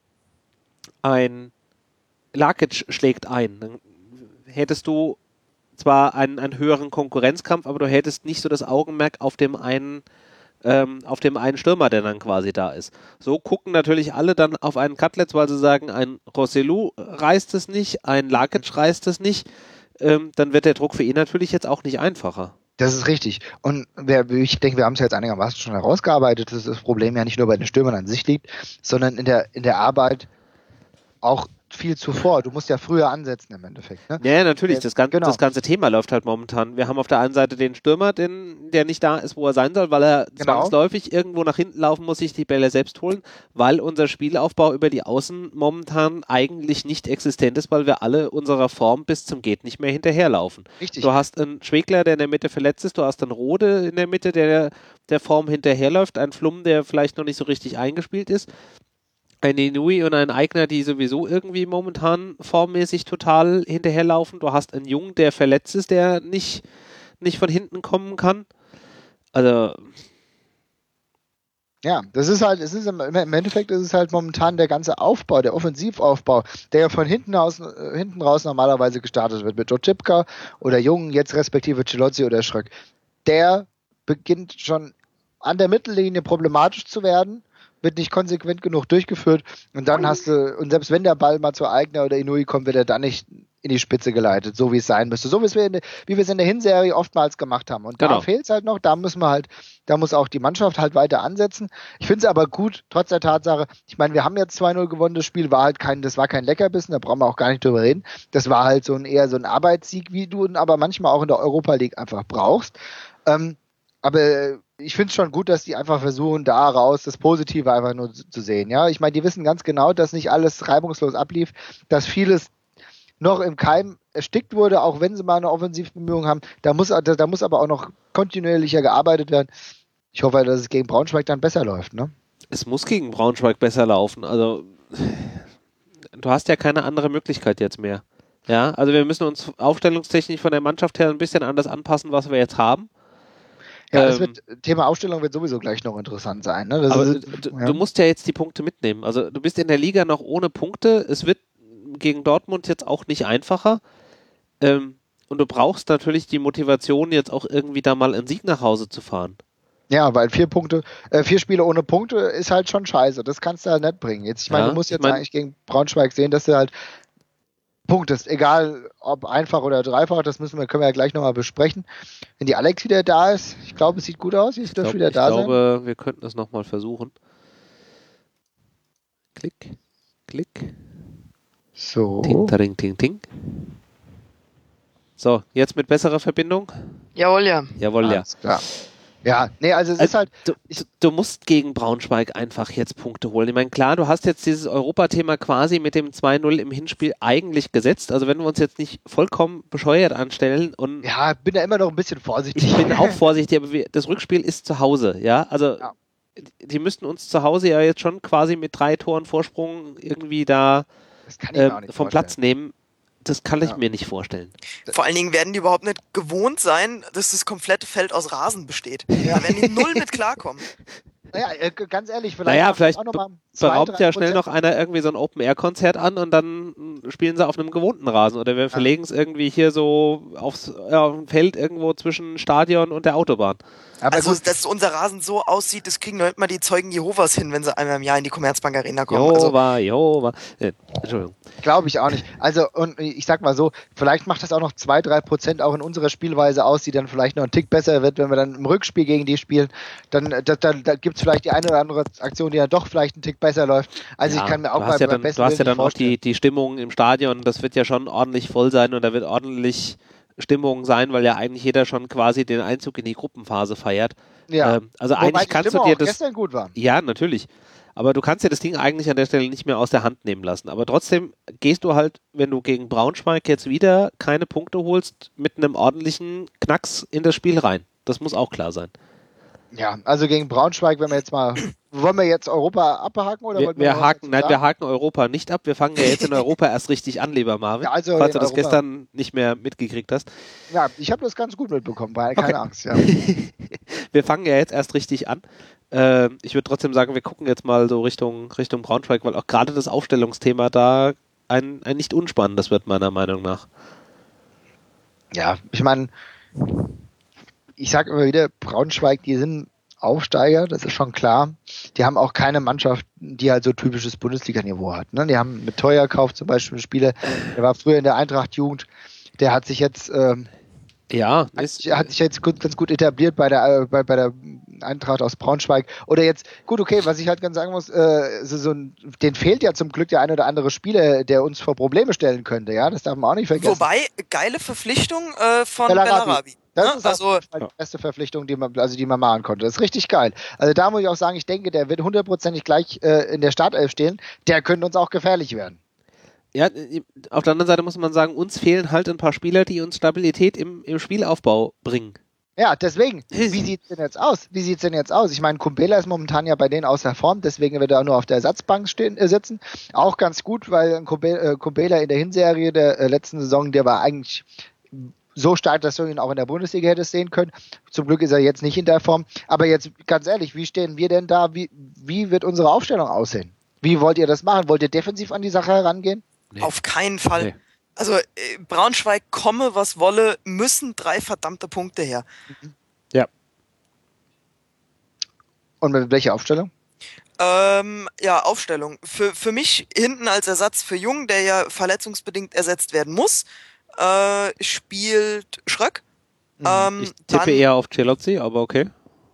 ein Lakic schlägt ein, dann hättest du zwar einen, einen höheren Konkurrenzkampf, aber du hättest nicht so das Augenmerk auf dem einen ähm, auf dem einen Stürmer, der dann quasi da ist. So gucken natürlich alle dann auf einen Cutlets, weil sie sagen, ein Rossellou reißt es nicht, ein Lakic reißt es nicht, ähm, dann wird der Druck für ihn natürlich jetzt auch nicht einfacher. Das ist richtig. Und wer, ich denke, wir haben es jetzt einigermaßen schon herausgearbeitet, dass das Problem ja nicht nur bei den Stürmern an sich liegt, sondern in der, in der Arbeit auch viel zuvor. Du musst ja früher ansetzen im Endeffekt. Ne? Ja, natürlich. Das, gan genau. das ganze Thema läuft halt momentan. Wir haben auf der einen Seite den Stürmer, den, der nicht da ist, wo er sein soll, weil er Genau. zwangsläufig irgendwo nach hinten laufen muss, sich die Bälle selbst holen, weil unser Spielaufbau über die Außen momentan eigentlich nicht existent ist, weil wir alle unserer Form bis zum Geht nicht mehr hinterherlaufen. Richtig. Du hast einen Schwegler, der in der Mitte verletzt ist, du hast einen Rode in der Mitte, der der Form hinterherläuft, einen Flum, der vielleicht noch nicht so richtig eingespielt ist. Ein Inui und ein Eigner, die sowieso irgendwie momentan formmäßig total hinterherlaufen. Du hast einen Jungen, der verletzt ist, der nicht, nicht von hinten kommen kann. Also. Ja, das ist halt, es ist im, im Endeffekt ist es halt momentan der ganze Aufbau, der Offensivaufbau, der ja von hinten aus, äh, hinten raus normalerweise gestartet wird mit Jocipka oder Jungen, jetzt respektive Celozzi oder Schröck. Der beginnt schon an der Mittellinie problematisch zu werden, wird nicht konsequent genug durchgeführt und dann hast du, und selbst wenn der Ball mal zu Eigner oder Inui kommt, wird er dann nicht in die Spitze geleitet, so wie es sein müsste, so wie wir in der, wie wir es in der Hinserie oftmals gemacht haben. Und Genau. Da fehlt es halt noch, da müssen wir halt, da muss auch die Mannschaft halt weiter ansetzen. Ich finde es aber gut, trotz der Tatsache, ich meine, wir haben jetzt zwei null gewonnen, das Spiel war halt kein, das war kein Leckerbissen, da brauchen wir auch gar nicht drüber reden. Das war halt so ein eher so ein Arbeitssieg, wie du ihn aber manchmal auch in der Europa League einfach brauchst. Ähm, aber ich finde es schon gut, dass die einfach versuchen, daraus das Positive einfach nur zu sehen. Ja, ich meine, die wissen ganz genau, dass nicht alles reibungslos ablief, dass vieles noch im Keim erstickt wurde, auch wenn sie mal eine Offensivbemühung haben. Da muss, da, da muss aber auch noch kontinuierlicher gearbeitet werden. Ich hoffe, dass es gegen Braunschweig dann besser läuft. Ne? Es muss gegen Braunschweig besser laufen. Also, du hast ja keine andere Möglichkeit jetzt mehr. Ja, also wir müssen uns aufstellungstechnisch von der Mannschaft her ein bisschen anders anpassen, was wir jetzt haben. Ja, das Ähm, wird, Thema Aufstellung wird sowieso gleich noch interessant sein. Ne? Das aber ist, du, ja. du musst ja jetzt die Punkte mitnehmen. Also du bist in der Liga noch ohne Punkte. Es wird gegen Dortmund jetzt auch nicht einfacher. Ähm, und du brauchst natürlich die Motivation, jetzt auch irgendwie da mal einen Sieg nach Hause zu fahren. Ja, weil vier Punkte, äh, vier Spiele ohne Punkte ist halt schon scheiße. Das kannst du halt nicht bringen. Jetzt, ich meine, Ja, du musst jetzt ich mein, eigentlich gegen Braunschweig sehen, dass du halt punktest. Egal, ob einfach oder dreifach, das müssen wir, können wir ja gleich nochmal besprechen. Wenn die Alex wieder da ist, ich glaube, es sieht gut aus. Ich dürfte wieder ich da glaube, sein. wir könnten es nochmal versuchen. Klick, klick. So. Ting, taring, ting, ting. So, jetzt mit besserer Verbindung? Jawohl, ja. Jawohl, ja. Alles klar. Ja, nee, also es Also, ist halt. Du, Ich, du, du musst gegen Braunschweig einfach jetzt Punkte holen. Ich meine, klar, du hast jetzt dieses Europathema quasi mit dem zwei null im Hinspiel eigentlich gesetzt. Also wenn wir uns jetzt nicht vollkommen bescheuert anstellen und ja, bin da immer noch ein bisschen vorsichtig. ich bin auch vorsichtig, aber wir, das Rückspiel ist zu Hause, ja. Also Ja. die müssten uns zu Hause ja jetzt schon quasi mit drei Toren Vorsprung irgendwie da Das kann ich mir äh, auch nicht vom vorstellen. Platz nehmen. das kann ich Ja. mir nicht vorstellen. Vor allen Dingen werden die überhaupt nicht gewohnt sein, dass das komplette Feld aus Rasen besteht. Da werden die null mit klarkommen. Naja, äh, ganz ehrlich, vielleicht, Naja, macht vielleicht auch noch mal beraubt ja schnell noch einer irgendwie so ein Open-Air-Konzert an und dann mh, spielen sie auf einem gewohnten Rasen oder wir verlegen es irgendwie hier so aufs ja, auf ein Feld irgendwo zwischen Stadion und der Autobahn. Aber Also, gut, dass unser Rasen so aussieht, das kriegen noch nicht mal die Zeugen Jehovas hin, wenn sie einmal im Jahr in die Commerzbank Arena kommen. Also, Jehova, Jehova. Äh, Entschuldigung. glaube ich auch nicht. Also, und ich sag mal so, vielleicht macht das auch noch zwei, drei Prozent auch in unserer Spielweise aus, die dann vielleicht noch einen Tick besser wird, wenn wir dann im Rückspiel gegen die spielen. Dann da, da, da gibt es vielleicht die eine oder andere Aktion, die ja doch vielleicht einen Tick besser läuft. Also, Ja, ich kann mir auch du hast bei, ja beim dann, besten du hast ja Willen dann nicht auch vorstellen. die, die Stimmung im Stadion, das wird ja schon ordentlich voll sein und da wird ordentlich Stimmung sein, weil ja eigentlich jeder schon quasi den Einzug in die Gruppenphase feiert. Ja. Ähm, also Wobei eigentlich die kannst Stimme du dir auch das... gestern gut war. Ja, natürlich. Aber du kannst dir das Ding eigentlich an der Stelle nicht mehr aus der Hand nehmen lassen. Aber trotzdem gehst du halt, wenn du gegen Braunschweig jetzt wieder keine Punkte holst, mit einem ordentlichen Knacks in das Spiel rein. Das muss auch klar sein. Ja, also gegen Braunschweig, wenn wir jetzt mal, wollen wir jetzt Europa abhaken oder Wir, wollten wir noch was haken, dazu nein, sagen? wir haken Europa nicht ab. Wir fangen ja jetzt in Europa erst richtig an, lieber Marvin. Ja, also falls du in das Europa. gestern nicht mehr mitgekriegt hast. Ja, ich habe das ganz gut mitbekommen, keine Okay. Angst. Ja. Wir fangen ja jetzt erst richtig an. Äh, ich würde trotzdem sagen, wir gucken jetzt mal so Richtung, Richtung Braunschweig, weil auch gerade das Aufstellungsthema da ein, ein nicht unspannendes wird, meiner Meinung nach. Ja, ich meine, ich sage immer wieder, Braunschweig, die sind Aufsteiger, das ist schon klar. Die haben auch keine Mannschaft, die halt so typisches Bundesliga-Niveau hat. Ne? Die haben mit Teuerkauf zum Beispiel einen Spieler, der war früher in der Eintracht-Jugend, der hat sich jetzt ähm, Ja, hat, ist, hat sich jetzt gut, ganz gut etabliert bei der äh, bei, bei der Eintracht aus Braunschweig. Oder jetzt, gut, okay, was ich halt ganz sagen muss, äh, so, so ein, den fehlt ja zum Glück der ein oder andere Spieler, der uns vor Probleme stellen könnte, ja, das darf man auch nicht vergessen. wobei, geile Verpflichtung äh, von Bellarabi. Bellarabi. Das Ne? ist auf Also, jeden Fall die beste Verpflichtung, die man, also die man machen konnte. Das ist richtig geil. Also da muss ich auch sagen, ich denke, der wird hundertprozentig gleich äh, in der Startelf stehen. Der könnte uns auch gefährlich werden. ja, auf der anderen Seite muss man sagen, uns fehlen halt ein paar Spieler, die uns Stabilität im, im Spielaufbau bringen. Ja, deswegen, wie sieht's denn jetzt aus? Wie sieht's denn jetzt aus? Ich meine, Kumbela ist momentan ja bei denen außer Form, deswegen wird er auch nur auf der Ersatzbank stehen, äh, sitzen. Auch ganz gut, weil Kumbe- äh, Kumbela in der Hinserie der äh, letzten Saison, der war eigentlich so stark, dass du ihn auch in der Bundesliga hättest sehen können. Zum Glück ist er jetzt nicht in der Form. Aber jetzt, ganz ehrlich, wie stehen wir denn da? Wie, wie wird unsere Aufstellung aussehen? Wie wollt ihr das machen? Wollt ihr defensiv an die Sache herangehen? Nee. auf keinen Fall. Nee. Also, äh, Braunschweig, komme was wolle, müssen drei verdammte Punkte her. Ja. Und mit welcher Aufstellung? Ähm, ja, Aufstellung. Für, für mich hinten als Ersatz für Jung, der ja verletzungsbedingt ersetzt werden muss, äh, spielt Schröck. Ähm, Ich tippe dann, eher auf Celozzi, aber okay.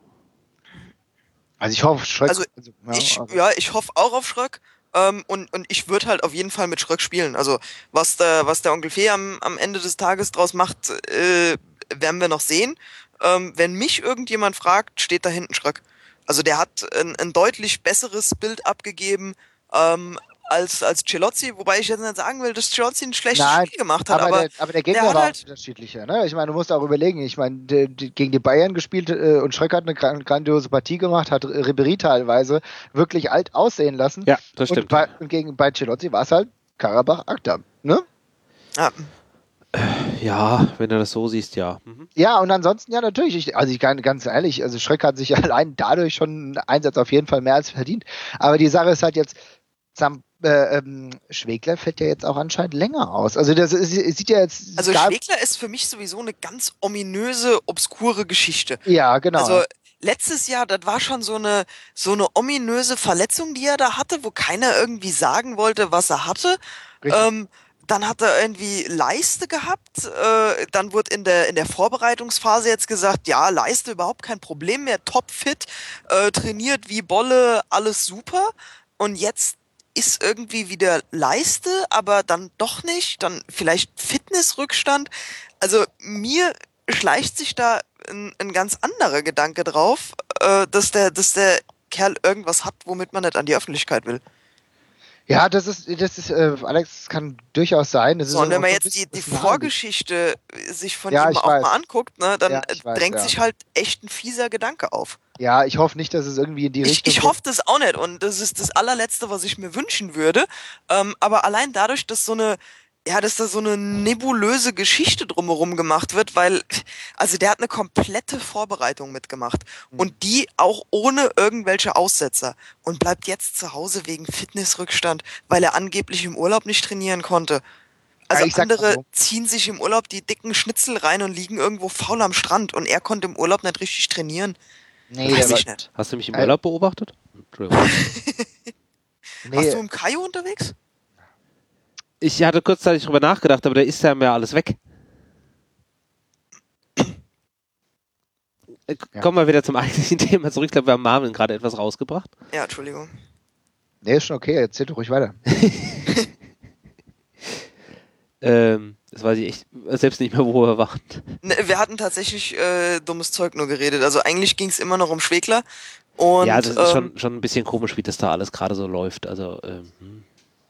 Also ich hoffe, Schröck, Also, ja, ich, also- ja, ich hoffe auch auf Schröck. Ähm, und, und ich würde halt auf jeden Fall mit Schröck spielen. Also, was der, was der Onkel Fee am, am Ende des Tages draus macht, äh, werden wir noch sehen. Ähm, wenn mich irgendjemand fragt, steht da hinten Schröck. Also, der hat ein, ein deutlich besseres Bild abgegeben, ähm, als, als Celozzi, wobei ich jetzt nicht sagen will, dass Celozzi ein schlechtes Nein, Spiel gemacht hat, aber, aber, der, aber der Gegner der hat war halt- auch unterschiedlicher. Ne? Ich meine, du musst auch überlegen, ich meine, die, die, gegen die Bayern gespielt äh, und Schröck hat eine gran- grandiose Partie gemacht, hat Ribéry teilweise wirklich alt aussehen lassen. Ja, das Und stimmt. bei, und gegen, bei Celotti war es halt Karabach-Akta. Ne? ja, Ja, wenn du das so siehst, ja. Mhm. Ja, und ansonsten, ja, natürlich. Ich, also ich kann ganz ehrlich, also Schröck hat sich allein dadurch schon einen Einsatz auf jeden Fall mehr als verdient. Aber die Sache ist halt jetzt, Sam, äh, ähm, Schwegler fällt ja jetzt auch anscheinend länger aus. Also das ist, es sieht ja jetzt. also gar- Schwegler ist für mich sowieso eine ganz ominöse, obskure Geschichte. Ja, genau. Also letztes Jahr, das war schon so eine so eine ominöse Verletzung, die er da hatte, wo keiner irgendwie sagen wollte, was er hatte. Richtig. Ähm, dann hat er irgendwie Leiste gehabt. Äh, dann wurde in der in der Vorbereitungsphase jetzt gesagt, ja, Leiste überhaupt kein Problem mehr, topfit, äh, trainiert wie Bolle, alles super. Und jetzt ist irgendwie wieder Leiste, aber dann doch nicht. Dann vielleicht Fitnessrückstand. Also mir schleicht sich da ein, ein ganz anderer Gedanke drauf, äh, dass der, dass der Kerl irgendwas hat, womit man nicht an die Öffentlichkeit will. Ja, das ist, das ist, äh, Alex, das kann durchaus sein. Das ist So, und wenn man auch jetzt so die, ein die bisschen Vorgeschichte sich von Ja, ihm ich auch weiß. mal anguckt, ne, dann Ja, ich weiß, drängt ja. sich halt echt ein fieser Gedanke auf. Ja, ich hoffe nicht, dass es irgendwie in die Ich, Richtung ich hoffe das auch nicht und das ist das allerletzte, was ich mir wünschen würde. Ähm, aber allein dadurch, dass so eine ja, dass da so eine nebulöse Geschichte drumherum gemacht wird, weil, also der hat eine komplette Vorbereitung mitgemacht und die auch ohne irgendwelche Aussetzer und bleibt jetzt zu Hause wegen Fitnessrückstand, weil er angeblich im Urlaub nicht trainieren konnte. Also Ja, ich sag mal andere so. ziehen sich im Urlaub die dicken Schnitzel rein und liegen irgendwo faul am Strand und er konnte im Urlaub nicht richtig trainieren. Nee, Weiß der war, ich nicht. Hast du mich im Äh, Urlaub beobachtet? Entschuldigung. Warst nee, du im Kajo unterwegs? Ich hatte kurzzeitig drüber nachgedacht, aber da ist ja mehr alles weg. Äh, Ja. Kommen wir wieder zum eigentlichen Thema zurück. Ich glaube, wir haben Marvin gerade etwas rausgebracht. Ja, Entschuldigung. nee, ist schon okay, erzähl doch ruhig weiter. Ähm, das weiß ich echt selbst nicht mehr, wo wir waren. Ne, wir hatten tatsächlich äh, dummes Zeug nur geredet. Also eigentlich ging es immer noch um Schwegler. Und Ja, das ist ähm, schon, schon ein bisschen komisch, wie das da alles gerade so läuft. Also, ähm, hm.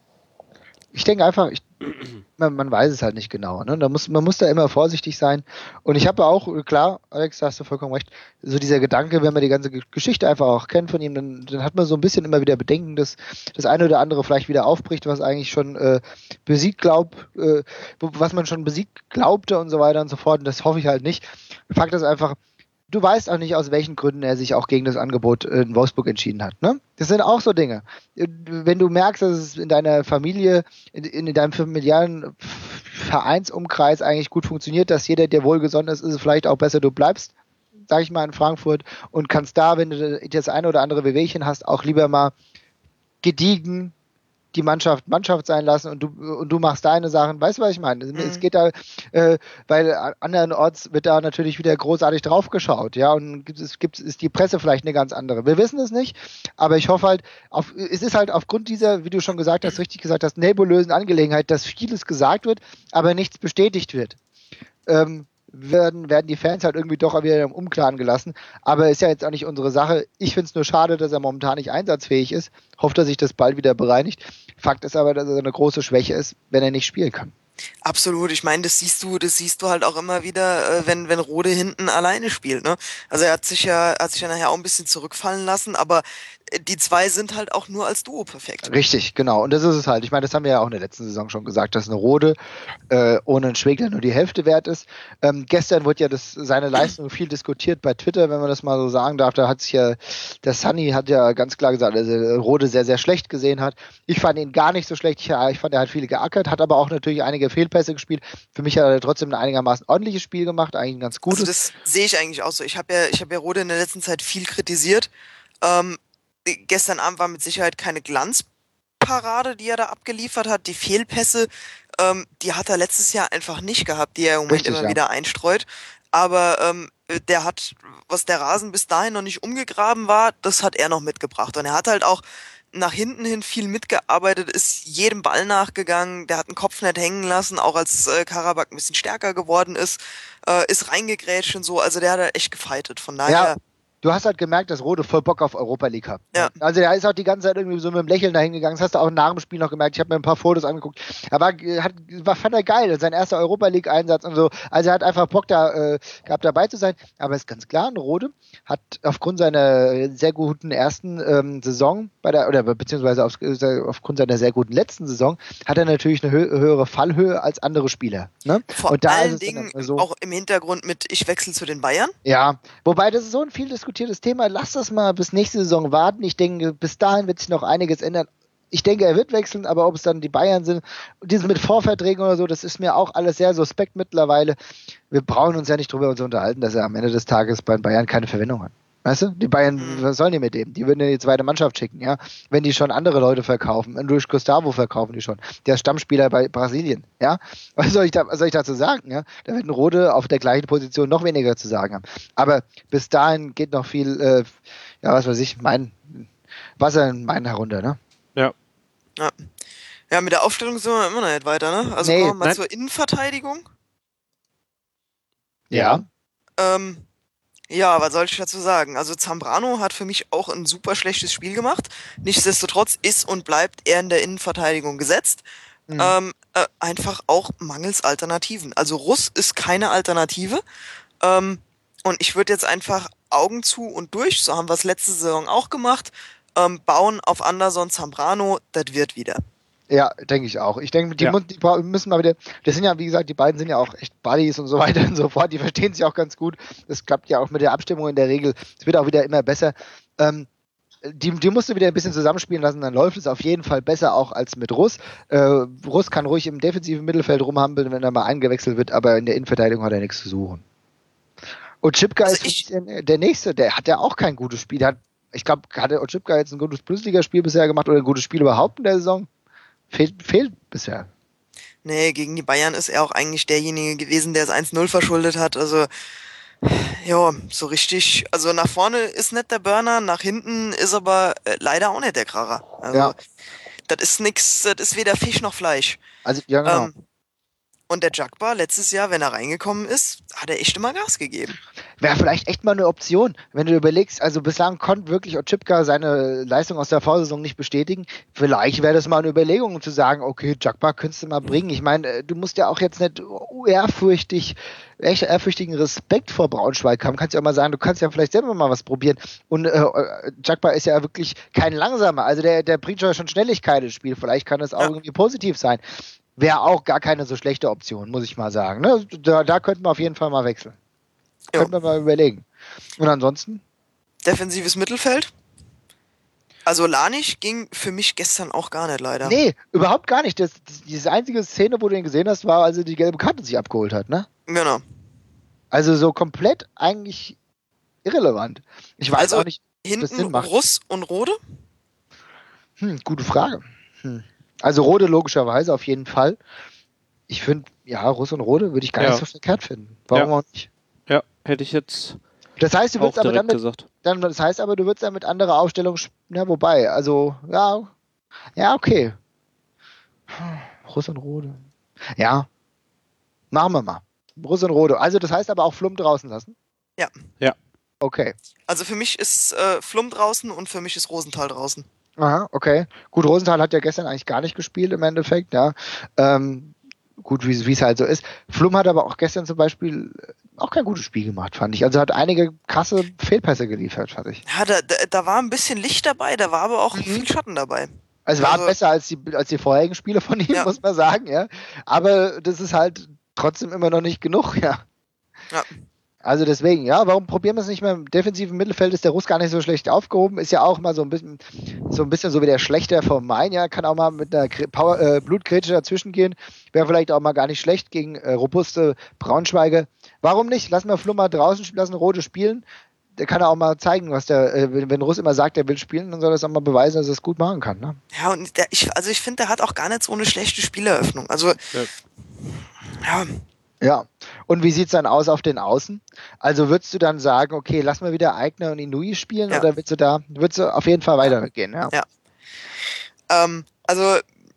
Ich denke einfach, ich, man, man weiß es halt nicht genau. Ne? Da muss, man muss da immer vorsichtig sein. Und ich habe auch, klar, Alex, da hast du vollkommen recht, so dieser Gedanke, wenn man die ganze Ge- Geschichte einfach auch kennt von ihm, dann, dann hat man so ein bisschen immer wieder Bedenken, dass das eine oder andere vielleicht wieder aufbricht, was eigentlich schon äh, besiegt glaubt, äh, wo- was man schon besiegt glaubte und so weiter und so fort. Und das hoffe ich halt nicht. Fakt ist einfach, du weißt auch nicht, aus welchen Gründen er sich auch gegen das Angebot äh, in Wolfsburg entschieden hat. Ne? Das sind auch so Dinge. Äh, Wenn du merkst, dass es in deiner Familie, in, in deinem familiären Vereinsumkreis eigentlich gut funktioniert, dass jeder dir wohlgesonnen ist, ist es vielleicht auch besser, du bleibst, sag ich mal, in Frankfurt und kannst da, wenn du das eine oder andere Wehwehchen hast, auch lieber mal gediegen die Mannschaft Mannschaft sein lassen und du und du machst deine Sachen. Weißt du, was ich meine? Mhm. Es geht da, äh, weil andernorts wird da natürlich wieder großartig draufgeschaut, ja, und gibt es gibt ist die Presse vielleicht eine ganz andere. Wir wissen es nicht, aber ich hoffe halt, auf, es ist halt aufgrund dieser, wie du schon gesagt hast, richtig gesagt hast, nebulösen Angelegenheit, dass vieles gesagt wird, aber nichts bestätigt wird. Ähm, werden, werden die Fans halt irgendwie doch wieder im Unklaren gelassen. Aber ist ja jetzt auch nicht unsere Sache. Ich finde es nur schade, dass er momentan nicht einsatzfähig ist. Hoffe, dass sich das bald wieder bereinigt. Fakt ist aber, dass er eine große Schwäche ist, wenn er nicht spielen kann. absolut. Ich meine, das siehst du, das siehst du halt auch immer wieder, äh, wenn wenn Rode hinten alleine spielt. Ne? Also er hat sich ja hat sich ja nachher auch ein bisschen zurückfallen lassen, aber äh, die zwei sind halt auch nur als Duo perfekt. Richtig, genau. Und das ist es halt. Ich meine, das haben wir ja auch in der letzten Saison schon gesagt, dass eine Rode äh, ohne einen Schwegler nur die Hälfte wert ist. Ähm, gestern wurde ja das, seine Leistung viel diskutiert bei Twitter, wenn man das mal so sagen darf. Da hat sich ja, der Sunny hat ja ganz klar gesagt, dass er Rode sehr, sehr schlecht gesehen hat. Ich fand ihn gar nicht so schlecht. Ich, ich fand, er hat viel geackert, hat aber auch natürlich einige Fehlpässe gespielt. Für mich hat er trotzdem ein einigermaßen ordentliches Spiel gemacht, eigentlich ein ganz gutes. Also das sehe ich eigentlich auch so. Ich habe ja ich habe ja Rode in der letzten Zeit viel kritisiert. Ähm, gestern Abend war mit Sicherheit keine Glanzparade, die er da abgeliefert hat. Die Fehlpässe, ähm, die hat er letztes Jahr einfach nicht gehabt, die er im Moment Richtig, immer ja. wieder einstreut. Aber ähm, der hat, was der Rasen bis dahin noch nicht umgegraben war, das hat er noch mitgebracht. Und er hat halt auch nach hinten hin viel mitgearbeitet, ist jedem Ball nachgegangen, der hat den Kopf nicht hängen lassen, auch als äh, Karabakh ein bisschen stärker geworden ist, äh, ist reingegrätscht und so. Also der hat halt echt gefightet. Von daher... Ja, du hast halt gemerkt, dass Rode voll Bock auf Europa League hat. Ja. Also der ist auch die ganze Zeit irgendwie so mit dem Lächeln dahin gegangen. Das hast du auch nach dem Spiel noch gemerkt. Ich habe mir ein paar Fotos angeguckt. Er war, hat, war fand er geil, sein erster Europa League Einsatz und so. Also er hat einfach Bock da äh, gehabt dabei zu sein. Aber es ist ganz klar, Rode hat aufgrund seiner sehr guten ersten ähm, Saison bei der oder beziehungsweise auf, äh, aufgrund seiner sehr guten letzten Saison hat er natürlich eine hö höhere Fallhöhe als andere Spieler. Ne? Vor und da allen ist es dann Dingen so, auch im Hintergrund mit ich wechsle zu den Bayern. ja, wobei das ist so ein viel diskutiertes Thema. Lass das mal bis nächste Saison warten. Ich denke, bis dahin wird sich noch einiges ändern. Ich denke, er wird wechseln, aber ob es dann die Bayern sind, diese mit Vorverträgen oder so, das ist mir auch alles sehr suspekt mittlerweile. Wir brauchen uns ja nicht drüber uns unterhalten, dass er am Ende des Tages bei den Bayern keine Verwendung hat. Weißt du? Die Bayern, Mhm. was sollen die mit dem? Die würden ja die zweite Mannschaft schicken, ja? Wenn die schon andere Leute verkaufen. Und durch Gustavo verkaufen die schon. Der ist Stammspieler bei Brasilien, ja? Was soll ich, da, was soll ich dazu sagen, ja? Da wird ein Rode auf der gleichen Position noch weniger zu sagen haben. Aber bis dahin geht noch viel, äh, ja, was weiß ich, mein Wasser in meinen herunter, ne? Ja. Ja. ja, mit der Aufstellung sind wir immer noch nicht weiter, ne? Also Nee, kommen wir mal nein. zur Innenverteidigung. Ja. Ähm, ja, was soll ich dazu sagen? Also Zambrano hat für mich auch ein super schlechtes Spiel gemacht. Nichtsdestotrotz ist und bleibt er in der Innenverteidigung gesetzt. Mhm. Ähm, äh, einfach auch mangels Alternativen. Also Russ ist keine Alternative. Ähm, und ich würde jetzt einfach Augen zu und durch, so haben wir es letzte Saison auch gemacht, ähm, bauen auf Anderson Zambrano, das wird wieder. Ja, denke ich auch. Ich denke, die, Ja. mu- die bra- müssen mal wieder, das sind ja, wie gesagt, die beiden sind ja auch echt Buddies und so weiter und so fort, die verstehen sich auch ganz gut. Das klappt ja auch mit der Abstimmung in der Regel. Es wird auch wieder immer besser. Ähm, die, die musst du wieder ein bisschen zusammenspielen lassen, dann läuft es auf jeden Fall besser auch als mit Russ. Äh, Russ kann ruhig im defensiven Mittelfeld rumhampeln, wenn er mal eingewechselt wird, aber in der Innenverteidigung hat er nichts zu suchen. Und Chipka Also ist für ich- mich der, der Nächste, der hat ja auch kein gutes Spiel. Der hat, ich glaube, hat der Chipka jetzt ein gutes Bundesligaspiel bisher gemacht oder ein gutes Spiel überhaupt in der Saison? Fehlt, fehlt bisher. Nee, gegen die Bayern ist er auch eigentlich derjenige gewesen, der es eins null verschuldet hat. Also, ja, so richtig. Also nach vorne ist nicht der Burner, nach hinten ist aber äh, leider auch nicht der Kracher. Also, Ja. das ist nix, das ist weder Fisch noch Fleisch. Also, ja, genau. Ähm, und der Jagba letztes Jahr, wenn er reingekommen ist, hat er echt immer Gas gegeben. Wäre vielleicht echt mal eine Option, wenn du überlegst, also bislang konnte wirklich Otschipka seine Leistung aus der Vorsaison nicht bestätigen. Vielleicht wäre das mal eine Überlegung, um zu sagen, okay, Jagba könntest du mal bringen. Ich meine, äh, du musst ja auch jetzt nicht ehrfürchtig, echt ehrfürchtigen Respekt vor Braunschweig haben. Kannst ja auch mal sagen, du kannst ja vielleicht selber mal was probieren. Und äh, Jagba ist ja wirklich kein Langsamer. Also der, der bringt schon Schnelligkeit ins Spiel. Vielleicht kann das auch Ja. irgendwie positiv sein. Wäre auch gar keine so schlechte Option, muss ich mal sagen. Ne? Da, da könnten wir auf jeden Fall mal wechseln. Jo. Könnten wir mal überlegen. Und ansonsten? Defensives Mittelfeld. Also Lanich ging für mich gestern auch gar nicht, leider. Nee, überhaupt gar nicht. Das, das, diese einzige Szene, wo du ihn gesehen hast, war, als er die gelbe Karte sich abgeholt hat. Ne? Genau. Also so komplett eigentlich irrelevant. Ich weiß Also auch nicht, ob das Hinten Sinn macht. Russ und Rode? Hm, gute Frage. Hm. Also Rode logischerweise auf jeden Fall. Ich finde, ja, Russ und Rode würde ich gar Ja. nicht so verkehrt finden. Warum Ja. auch nicht? Ja, hätte ich jetzt Das heißt, du auch würdest aber direkt dann mit, gesagt. dann, das heißt aber, du würdest dann mit anderer Aufstellung, sp- ja, wobei, also, ja, ja, okay. Russ und Rode. Ja, machen wir mal. Russ und Rode. Also, das heißt aber auch Flum draußen lassen? Ja. Ja. Okay. Also für mich ist äh, Flum draußen und für mich ist Rosenthal draußen. Aha, okay. Gut, Rosenthal hat ja gestern eigentlich gar nicht gespielt im Endeffekt, ja. Ähm, gut, wie wie es halt so ist. Flum hat aber auch gestern zum Beispiel auch kein gutes Spiel gemacht, fand ich. Also hat einige krasse Fehlpässe geliefert, fand ich. Ja, da, da, da war ein bisschen Licht dabei, da war aber auch Mhm. viel Schatten dabei. Also war Also- besser als die, als die vorherigen Spiele von ihm, Ja. muss man sagen, ja. Aber das ist halt trotzdem immer noch nicht genug, ja. Ja. Also deswegen, ja, warum probieren wir es nicht mehr im defensiven Mittelfeld? Ist der Russ gar nicht so schlecht aufgehoben, ist ja auch mal so ein bisschen so ein bisschen so wie der Schlechter vom Main, ja, kann auch mal mit einer Gr- Power, äh, Blutgrätsche dazwischen gehen, wäre vielleicht auch mal gar nicht schlecht gegen äh, robuste Braunschweiger. Warum nicht? Lassen wir Flummer draußen, lassen Rode spielen. Der kann auch mal zeigen, was der, äh, wenn, wenn Russ immer sagt, er will spielen, dann soll er es auch mal beweisen, dass er es gut machen kann, ne? Ja, und der, ich, also ich finde, der hat auch gar nicht so eine schlechte Spieleröffnung. Also, ja, Ja. Und wie sieht's dann aus auf den Außen? Also würdest du dann sagen, okay, lass mal wieder Eigner und Inui spielen Ja. oder willst du da, würdest du auf jeden Fall weitergehen, ja? Ja. ähm, also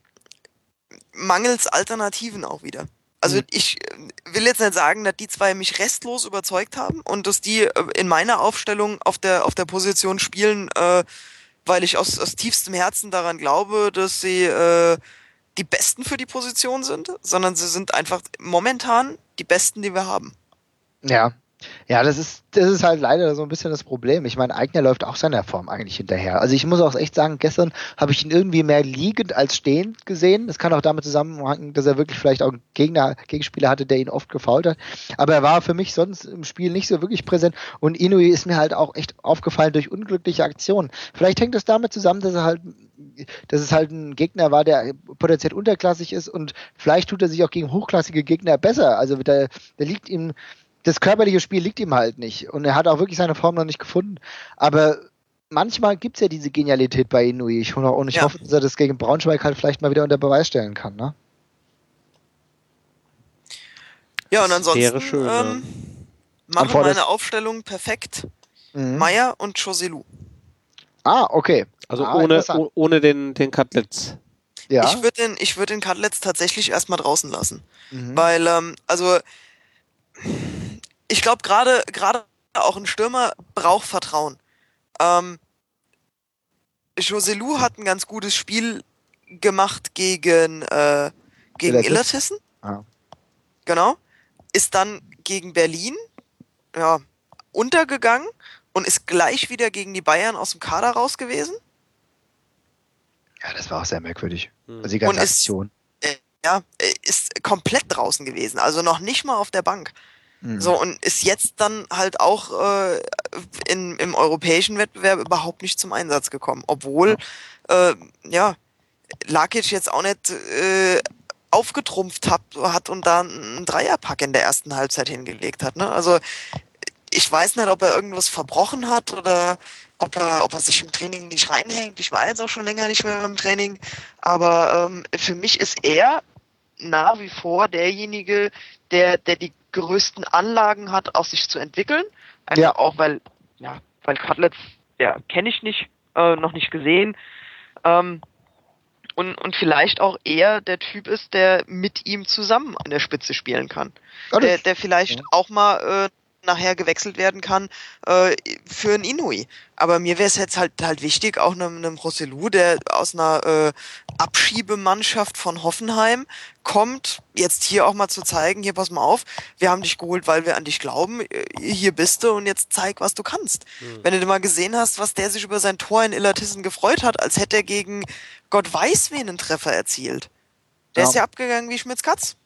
mangels Alternativen auch wieder. Also Mhm. ich äh, will jetzt nicht sagen, dass die zwei mich restlos überzeugt haben und dass die äh, in meiner Aufstellung auf der, auf der Position spielen, äh, weil ich aus, aus tiefstem Herzen daran glaube, dass sie äh, die Besten für die Position sind, sondern sie sind einfach momentan die Besten, die wir haben. Ja. Ja, das ist, das ist halt leider so ein bisschen das Problem. Ich meine, Eigner läuft auch seiner Form eigentlich hinterher. Also ich muss auch echt sagen, gestern habe ich ihn irgendwie mehr liegend als stehend gesehen. Das kann auch damit zusammenhängen, dass er wirklich vielleicht auch einen Gegner, Gegenspieler hatte, der ihn oft gefoult hat. Aber er war für mich sonst im Spiel nicht so wirklich präsent. Und Inui ist mir halt auch echt aufgefallen durch unglückliche Aktionen. Vielleicht hängt das damit zusammen, dass er halt, dass es halt ein Gegner war, der potenziell unterklassig ist und vielleicht tut er sich auch gegen hochklassige Gegner besser. Also der, der liegt ihm das körperliche Spiel liegt ihm halt nicht. Und er hat auch wirklich seine Form noch nicht gefunden. Aber manchmal gibt es ja diese Genialität bei Inui. Ich, und ich Ja. hoffe, dass er das gegen Braunschweig halt vielleicht mal wieder unter Beweis stellen kann. Ne? Ja, und Das ansonsten wäre schön, ja. ähm, machen Bevor das- meine Aufstellung perfekt Mhm. Meier und Joselu. Ah, okay. Also ah, ohne, interessant. oh- ohne den, den Cutlets. Ja. Ich würde den, ich würd den Cutlets tatsächlich erstmal draußen lassen. Mhm. Weil, ähm, also, ich glaube, gerade gerade auch ein Stürmer braucht Vertrauen. Ähm, Joselu hat ein ganz gutes Spiel gemacht gegen, äh, gegen Illertissen? Illertissen. Ah. Genau. Ist dann gegen Berlin ja, untergegangen und ist gleich wieder gegen die Bayern aus dem Kader raus gewesen. Ja, das war auch sehr merkwürdig. Hm. Also die ganze Und ist- Aktion. Äh, ja, äh, ist komplett draußen gewesen, also noch nicht mal auf der Bank. Mhm. So, und ist jetzt dann halt auch äh, in, im europäischen Wettbewerb überhaupt nicht zum Einsatz gekommen. Obwohl, ja, äh, ja Lakic jetzt auch nicht äh, aufgetrumpft hat, hat und da einen Dreierpack in der ersten Halbzeit hingelegt hat. Ne? Also ich weiß nicht, ob er irgendwas verbrochen hat oder ob er, ob er sich im Training nicht reinhängt. Ich war jetzt auch schon länger nicht mehr im Training. Aber ähm, für mich ist er nach wie vor derjenige, der, der die größten Anlagen hat, auch sich zu entwickeln. Einfach Ja. auch, weil, ja, weil Cutlets, ja, kenne ich nicht, äh, noch nicht gesehen. Ähm, und, und vielleicht auch er der Typ ist, der mit ihm zusammen an der Spitze spielen kann. Ja, das- Der, der vielleicht ja. auch mal äh, nachher gewechselt werden kann äh, für einen Inui. Aber mir wäre es jetzt halt halt wichtig, auch einem, einem Rossellou, der aus einer äh, Abschiebemannschaft von Hoffenheim kommt, jetzt hier auch mal zu zeigen, hier pass mal auf, wir haben dich geholt, weil wir an dich glauben, äh, hier bist du und jetzt zeig, was du kannst. Hm. Wenn du mal gesehen hast, was der sich über sein Tor in Illertissen gefreut hat, als hätte er gegen Gott weiß wen einen Treffer erzielt. Der Ja. ist ja abgegangen wie Schmitz Katz.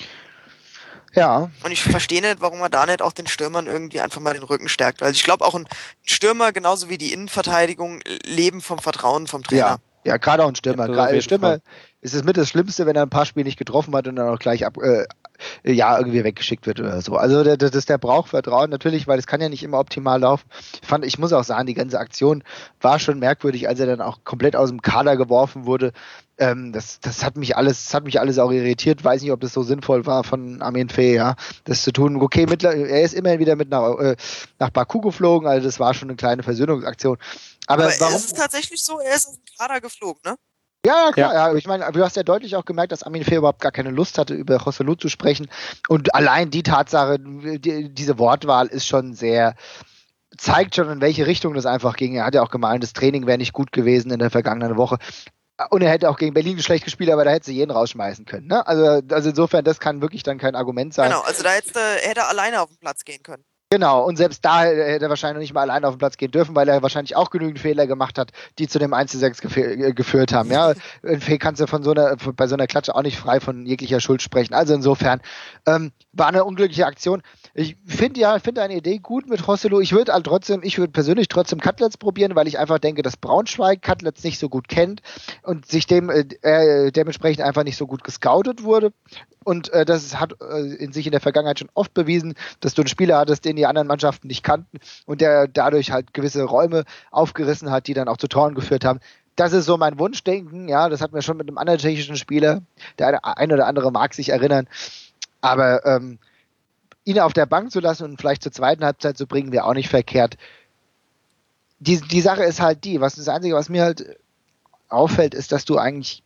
Ja, Und ich verstehe nicht, warum man da nicht auch den Stürmern irgendwie einfach mal den Rücken stärkt. Weil ich glaube, auch ein Stürmer, genauso wie die Innenverteidigung, leben vom Vertrauen vom Trainer. ja. Ja, gerade auch ein Stürmer. Ja, das auf Gerade jeden Stürmer Fall. ist es mit das Schlimmste, wenn er ein paar Spiele nicht getroffen hat und dann auch gleich ab, äh, ja, irgendwie weggeschickt wird oder so. Also der, der, das, der braucht Vertrauen natürlich, weil es kann ja nicht immer optimal laufen. Ich fand, ich muss auch sagen, die ganze Aktion war schon merkwürdig, als er dann auch komplett aus dem Kader geworfen wurde. Ähm, das, das hat mich alles, das hat mich alles auch irritiert. Weiß nicht, ob das so sinnvoll war von Armin Fee, ja, das zu tun. Okay, mittler, er ist immerhin wieder mit nach, äh, nach Baku geflogen, also das war schon eine kleine Versöhnungsaktion. Aber, Aber warum? es ist tatsächlich so, er ist aus dem Kader geflogen, ne? Ja, klar, ja. Ich meine, du hast ja deutlich auch gemerkt, dass Armin Fee überhaupt gar keine Lust hatte, über Rossellou zu sprechen. Und allein die Tatsache, die, diese Wortwahl ist schon sehr, zeigt schon, in welche Richtung das einfach ging. Er hat ja auch gemeint, das Training wäre nicht gut gewesen in der vergangenen Woche. Und er hätte auch gegen Berlin schlecht gespielt, aber da hätte sie jeden rausschmeißen können. Ne? Also, also insofern, das kann wirklich dann kein Argument sein. Genau, also da hätte, hätte er alleine auf den Platz gehen können. Genau, und selbst da hätte er wahrscheinlich nicht mal alleine auf den Platz gehen dürfen, weil er wahrscheinlich auch genügend Fehler gemacht hat, die zu dem eins zu sechs gef- geführt haben. Ja, Fee kannst du von so einer, bei so einer Klatsche auch nicht frei von jeglicher Schuld sprechen. Also insofern ähm, war eine unglückliche Aktion. Ich finde ja, finde eine Idee gut mit Rossellou. Ich würde halt trotzdem, ich würde persönlich trotzdem Cutlets probieren, weil ich einfach denke, dass Braunschweig Cutlets nicht so gut kennt und sich dem äh, dementsprechend einfach nicht so gut gescoutet wurde. Und äh, das hat äh, in sich in der Vergangenheit schon oft bewiesen, dass du einen Spieler hattest, den die anderen Mannschaften nicht kannten und der dadurch halt gewisse Räume aufgerissen hat, die dann auch zu Toren geführt haben. Das ist so mein Wunschdenken, ja, das hatten wir schon mit einem anderen tschechischen Spieler, der eine, ein oder andere mag sich erinnern, aber ähm, ihn auf der Bank zu lassen und vielleicht zur zweiten Halbzeit zu bringen, wäre auch nicht verkehrt. Die, die Sache ist halt die, was das Einzige, was mir halt auffällt, ist, dass du eigentlich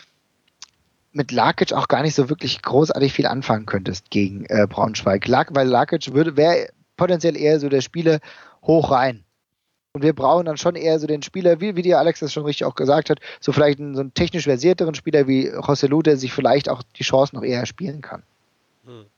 mit Lakic auch gar nicht so wirklich großartig viel anfangen könntest gegen äh, Braunschweig. Lak, weil Lakic würde, wäre potenziell eher so der Spieler hoch rein. Und wir brauchen dann schon eher so den Spieler, wie, wie dir Alex das schon richtig auch gesagt hat, so vielleicht einen, so einen technisch versierteren Spieler wie Rossellou, der sich vielleicht auch die Chance noch eher spielen kann. Hm.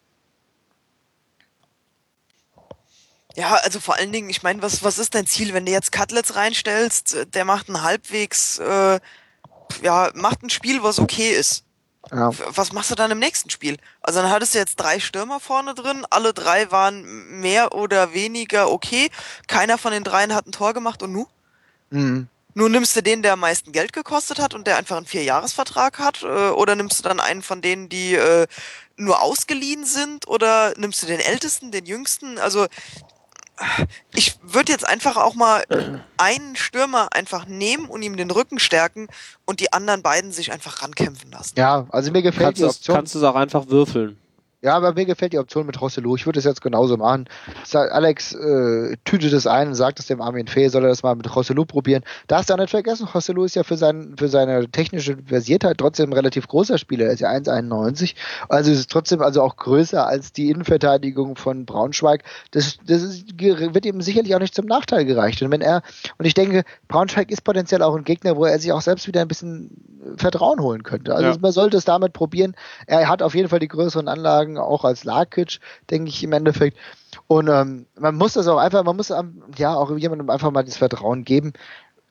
Ja, also vor allen Dingen, ich meine, was, was ist dein Ziel, wenn du jetzt Cutlets reinstellst, der macht ein halbwegs, äh, ja, macht ein Spiel, was okay ist. Ja. Was machst du dann im nächsten Spiel? Also dann hattest du jetzt drei Stürmer vorne drin, alle drei waren mehr oder weniger okay, keiner von den dreien hat ein Tor gemacht und nu? Mhm. Nun nimmst du den, der am meisten Geld gekostet hat und der einfach einen Vierjahresvertrag hat, äh, oder nimmst du dann einen von denen, die äh, nur ausgeliehen sind, oder nimmst du den Ältesten, den Jüngsten? Also ich würde jetzt einfach auch mal einen Stürmer einfach nehmen und ihm den Rücken stärken und die anderen beiden sich einfach rankämpfen lassen. Ja, also mir gefällt Kannst die du es Option. kannst du es auch einfach würfeln. Ja, aber mir gefällt die Option mit Rossellou. Ich würde es jetzt genauso machen. Sag, Alex äh, tütet es ein und sagt es dem Armin Fee, soll er das mal mit Rossellou probieren. Darfst du auch nicht vergessen, Rossellou ist ja für, sein, für seine technische Versiertheit trotzdem ein relativ großer Spieler. Er ist ja eins Komma einundneunzig. Also es ist trotzdem also auch größer als die Innenverteidigung von Braunschweig. Das, das ist, wird ihm sicherlich auch nicht zum Nachteil gereicht. Und wenn er, und ich denke, Braunschweig ist potenziell auch ein Gegner, wo er sich auch selbst wieder ein bisschen Vertrauen holen könnte. Also Ja. man sollte es damit probieren. Er hat auf jeden Fall die größeren Anlagen, auch als Lakic, denke ich im Endeffekt. Und ähm, man muss das auch einfach, man muss ähm, ja auch jemandem einfach mal das Vertrauen geben.